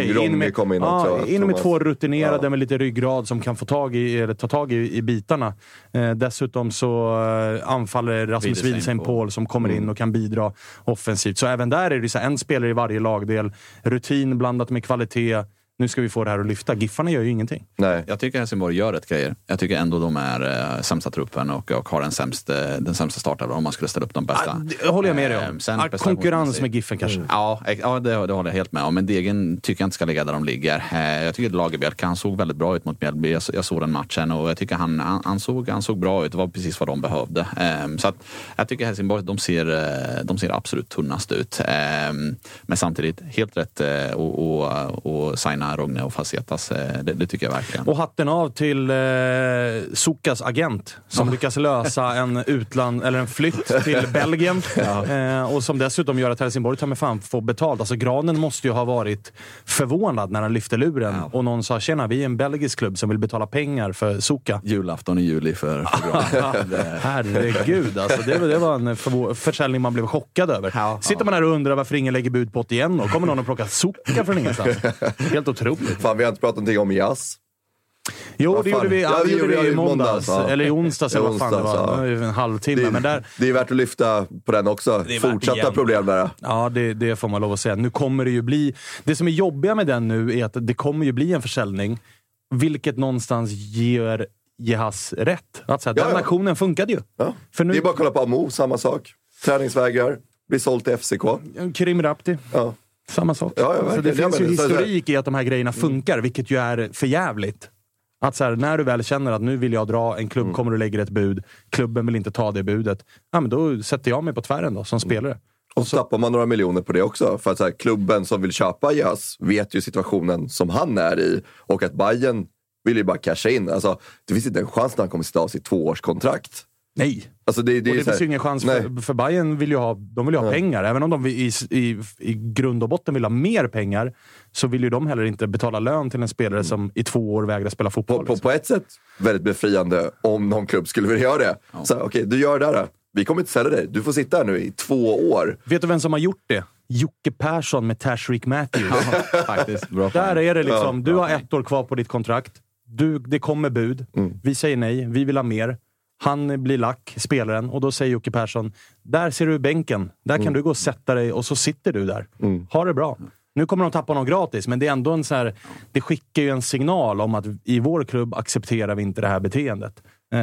in med 2 rutinerade med lite ryggrad som kan få ta tag i bitarna. Dessutom så anfaller Rasmus Widesen-Paul som kommer in och kan bidra offensivt. Så även där är det så här, en spelare i varje lagdel, rutin blandat med kvalitet. nu ska vi få det här att lyfta. Giffarna gör ju ingenting. Nej. Jag tycker Helsingborg gör rätt grejer. Jag tycker ändå de är sämsta truppen och har den sämsta starten om man skulle ställa upp de bästa. Det håller jag med dig om. Konkurrens med Giffen kanske. Ja, det håller jag helt med om. Men Degen tycker jag inte ska ligga där de ligger. Jag tycker att Lagerbielke, han såg väldigt bra ut mot Mjällby. Jag såg den matchen och jag tycker han såg bra ut. Det var precis vad de behövde. Så att jag tycker Helsingborg, de ser absolut tunnast ut. Men samtidigt helt rätt och signa Rogne och Facetas. Det tycker jag verkligen. Och hatten av till Sukas agent som lyckas lösa en flytt till Belgien. Och som dessutom gör att Helsingborg tar med fan få betalt. Alltså Granen måste ju ha varit förvånad när han lyfte luren. Och någon sa, tjena, vi är en belgisk klubb som vill betala pengar för Suka. Julafton i juli för Granen. Herregud, alltså det var en försäljning man blev chockad över. Sitter man här och undrar varför ingen lägger bud på 81 och kommer någon att plocka Suka från ingenstans. Helt otroligt. Fan, vi har inte pratat någonting om Jazz. Jo, det gjorde vi, det gjorde vi i måndags. Eller i onsdags, eller vad fan det var. En halvtimme. Men det är värt att lyfta på den också. Fortsatta problem där. Ja, det får man lov att säga. Nu kommer det ju bli... Det som är jobbiga med den nu är att det kommer ju bli en försäljning. Vilket någonstans ger Jehas rätt. Att säga, den aktionen funkade ju. Ja. För nu... Det är bara att kolla på Amo, samma sak. Träningsvägrar, blir sålt till FCK. Kerim Rapti. Ja. Samma sak. Ja, så det finns ju historik i att de här grejerna funkar, vilket ju är för jävligt. Att så här, när du väl känner att nu vill jag dra, en klubb kommer och lägger ett bud, klubben vill inte ta det budet, ja, men då sätter jag mig på tvären då, som spelare. Och så tappar man några miljoner på det också. För att så här, klubben som vill köpa Jazz vet ju situationen som han är i. Och att Bayern vill ju bara casha in. Alltså, det finns inte en chans när han kommer sitta av sitt 2-årskontrakt. Nej. Alltså det finns ju ingen chans för Bayern vill ju ha pengar. Även om de i grund och botten vill ha mer pengar, så vill ju de heller inte betala lön till en spelare som i 2 år vägrar spela fotboll. På ett sätt väldigt befriande om någon klubb skulle vilja göra det. Ja. Så okej, du gör det där. Vi kommer inte sälja dig. Du får sitta här nu i 2 år. Vet du vem som har gjort det? Jocke Persson med Tashreeq Matthews. Faktiskt, bra. Där är det liksom, du har 1 år kvar på ditt kontrakt. Det kommer bud. Vi säger nej, vi vill ha mer. Han blir lack, spelaren, och då säger Jocke Persson, där ser du bänken. Där kan du gå och sätta dig och så sitter du där. Ha det bra. Nu kommer de tappa någon gratis, men det är ändå en så här, det skickar ju en signal om att i vår klubb accepterar vi inte det här beteendet.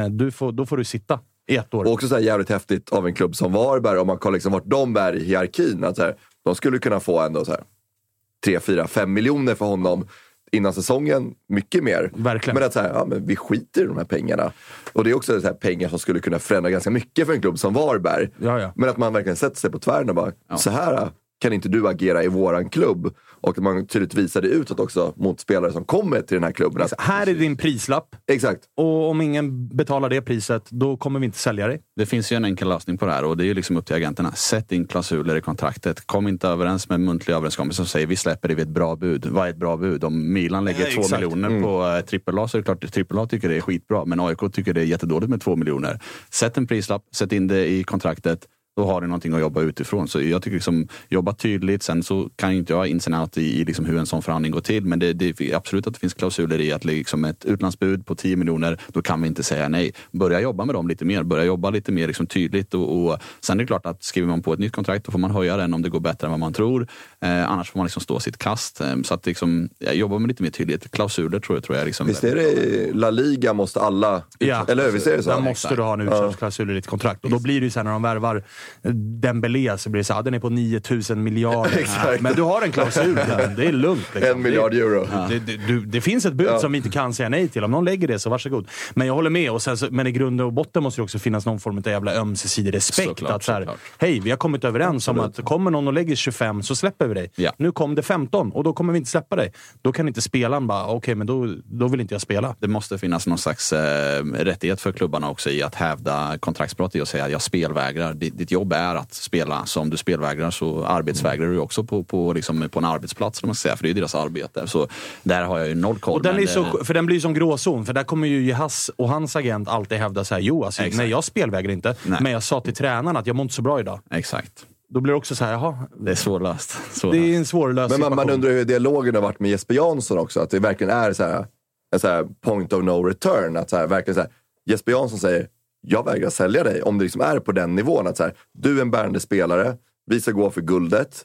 Då får du sitta i 1 år. Och också så här jävligt häftigt av en klubb som Varberg, om man kollar liksom vart de bär i hierarkin. Att så här, de skulle kunna få ändå så här 3, 4, 5 miljoner för honom innan säsongen, mycket mer. Verkligen. Men att så här, men vi skiter i de här pengarna. Och det är också så här pengar som skulle kunna förändra ganska mycket för en klubb som Varberg. Ja. Men att man verkligen sätter sig på tvären och bara, så här kan inte du agera i våran klubb. Och att man tydligt visar det utåt också mot spelare som kommer till den här klubben. Att, här är din prislapp. Exakt. Och om ingen betalar det priset, då kommer vi inte sälja dig. Det finns ju en enkel lösning på det här och det är ju liksom upp till agenterna. Sätt in klausuler i kontraktet. Kom inte överens med muntliga överenskommelser som säger vi släpper det vid ett bra bud. Vad är ett bra bud? Om Milan lägger 2 miljoner på AAA, så är det klart att AAA tycker det är skitbra. Men AIK tycker det är jättedåligt med 2 miljoner. Sätt en prislapp, sätt in det i kontraktet. Då har du någonting att jobba utifrån. Så jag tycker liksom, jobba tydligt. Sen så kan ju inte jag ins and out i liksom hur en sån förhandling går till. Men det är absolut att det finns klausuler i att liksom ett utlandsbud på 10 miljoner, då kan vi inte säga nej. Börja jobba med dem lite mer. Börja jobba lite mer liksom tydligt. Och sen är det klart att skriver man på ett nytt kontrakt, då får man höja den om det går bättre än vad man tror. Annars får man liksom stå sitt kast. Så att liksom, jobba med lite mer tydligt. Klausuler tror jag liksom... Visst är det La Liga måste alla... Ja, eller visst är det så? Där måste du ha en utköpsklausul i ditt kontrakt. Och då blir det ju så här när de värvar Dembélé, så blir det så här, den är på 9000 miljarder. Men du har en klausul, det är lugnt. Liksom. 1 miljard euro. Det finns ett bud som vi inte kan säga nej till. Om någon lägger det, så varsågod. Men jag håller med. Och sen, men i grund och botten måste det också finnas någon form av jävla ömsesidig respekt. Såklart, att så här, hej, vi har kommit överens om att kommer någon och lägger 25 så släpper vi dig. Ja. Nu kom det 15 och då kommer vi inte släppa dig. Då kan inte spelaren bara, okej, men då vill inte jag spela. Det måste finnas någon slags rättighet för klubbarna också i att hävda kontraktsbrott i och säga jag spelvägrar. Ditt jobb är att spela. Så om du spelvägrar så arbetsvägrar du också på en arbetsplats, man ska säga, för det är deras arbete. Så där har jag ju noll koll. Och den blir ju som gråzon, för där kommer ju Jehas och hans agent alltid hävda så här, jo, alltså, nej, jag spelvägrar inte. Nej. Men jag sa till tränaren att jag mår inte så bra idag. Exakt. Då blir det också så här, jaha. Det är svårlöst. Det är en svårlöst situation. Men man undrar hur dialogen har varit med Jesper Jansson också. Att det verkligen är så här, en så här point of no return. Att så här, verkligen så här, Jesper Jansson säger, jag vägrar sälja dig. Om det liksom är på den nivån. Att så här, du är en bärande spelare. Vi ska gå för guldet.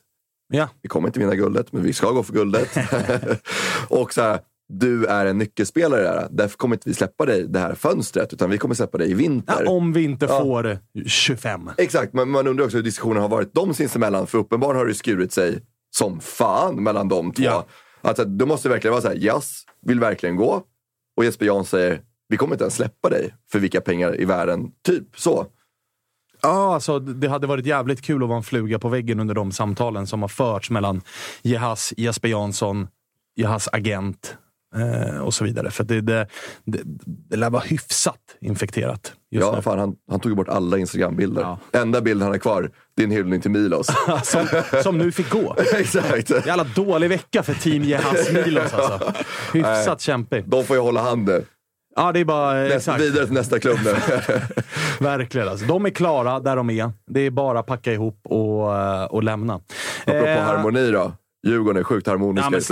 Ja. Vi kommer inte vinna guldet, men vi ska gå för guldet. Och så här, du är en nyckelspelare där. Därför kommer inte vi släppa dig det här fönstret, utan vi kommer släppa dig i vinter. Ja, om vi inte får 25. Exakt, men man undrar också hur diskussionen har varit de sinsemellan. För uppenbarligen har det skurit sig som fan mellan de två. Ja. Alltså, då måste det verkligen vara så här, Jas vill verkligen gå. Och Jesper Jahn säger, vi kommer inte ens släppa dig för vilka pengar i världen. Typ så. Ja, alltså det hade varit jävligt kul att vara en fluga på väggen under de samtalen som har förts mellan Jehas, Jesper Jansson, Jehas agent och så vidare. För det lär vara hyfsat infekterat. Ja, fan, han tog bort alla Instagram-bilder. Ja. Enda bilden han har kvar, det är en hyllning till Milos. som nu fick gå. Exakt. Jävla dålig vecka för team Jehas Milos alltså. Hyfsat kämpig. De får ju hålla handen. Ja, det är bara exakt. Vidare till nästa klubb nu. Verkligen alltså. De är klara där de är. Det är bara att packa ihop och lämna. Apropå harmoni då. Djurgården är sjukt harmoniska. Ja, men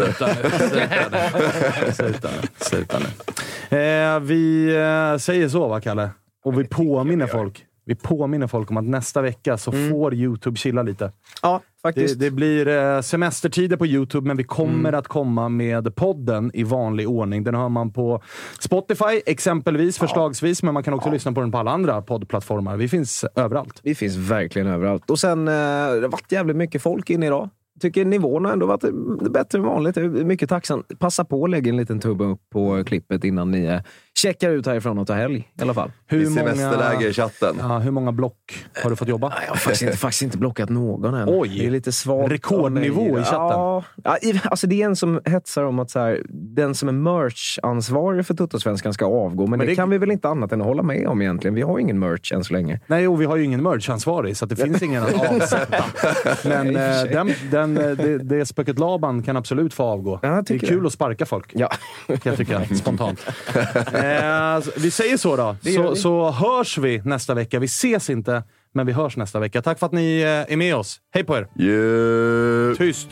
sluta nu. Vi säger så, va, Kalle? Och vi påminner folk. Vi påminner folk om att nästa vecka så får YouTube chilla lite. Ja, faktiskt. Det blir semestertider på YouTube, men vi kommer att komma med podden i vanlig ordning. Den har man på Spotify exempelvis, förslagsvis, men man kan också lyssna på den på alla andra poddplattformar. Vi finns överallt. Vi finns verkligen överallt. Och sen, det har varit jävligt mycket folk in idag. Tycker nivån har ändå varit bättre än vanligt. Jag är mycket tacksam. Passa på att lägga en liten tumme upp på klippet innan ni checkar ut härifrån och tar helg i alla fall. Hur semesterläge i chatten. Ja, hur många block har du fått jobba? Jag har faktiskt inte blockat någon än. Oj, det är lite svagt. Rekordnivå i chatten. Ja, alltså det är en som hetsar om att så här, den som är merch-ansvarig för Tuttosvenskan ska avgå. Men det kan vi väl inte annat än att hålla med om egentligen. Vi har ju ingen merch än så länge. Nej, och vi har ju ingen merch-ansvarig, så att det finns ingen att avsätta. Men det spöket Laban kan absolut få avgå. Det är kul att sparka folk. Ja. Kan jag tycka, spontant. Vi säger så då. Så hörs vi nästa vecka. Vi ses inte, men vi hörs nästa vecka. Tack för att ni är med oss. Hej på er. Yeah. Tyst.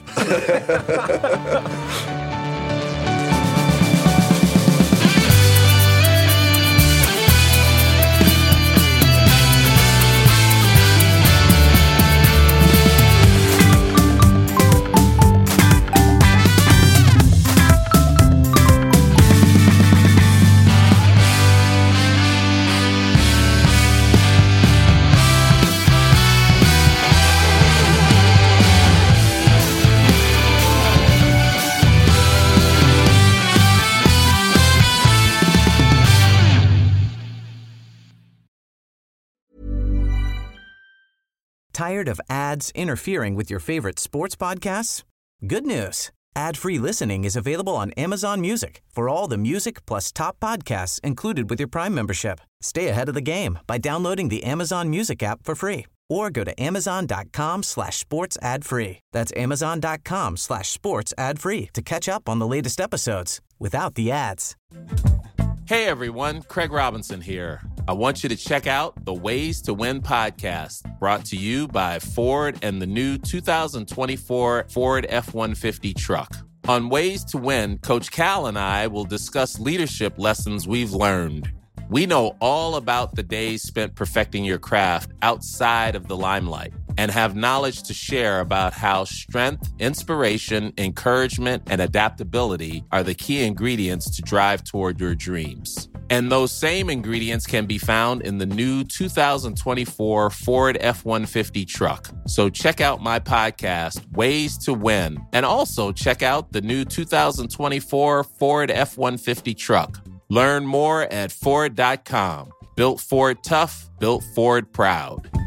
Tired of ads interfering with your favorite sports podcasts? Good news. Ad-free listening is available on Amazon Music for all the music plus top podcasts included with your Prime membership. Stay ahead of the game by downloading the Amazon Music app for free or go to amazon.com/sports ad free. That's amazon.com/sports ad free to catch up on the latest episodes without the ads. Hey everyone, Craig Robinson here. I want you to check out the Ways to Win podcast, brought to you by Ford and the new 2024 Ford F-150 truck. On Ways to Win, Coach Cal and I will discuss leadership lessons we've learned. We know all about the days spent perfecting your craft outside of the limelight and have knowledge to share about how strength, inspiration, encouragement, and adaptability are the key ingredients to drive toward your dreams. And those same ingredients can be found in the new 2024 Ford F-150 truck. So check out my podcast, Ways to Win, and also check out the new 2024 Ford F-150 truck. Learn more at Ford.com. Built Ford tough, built Ford proud.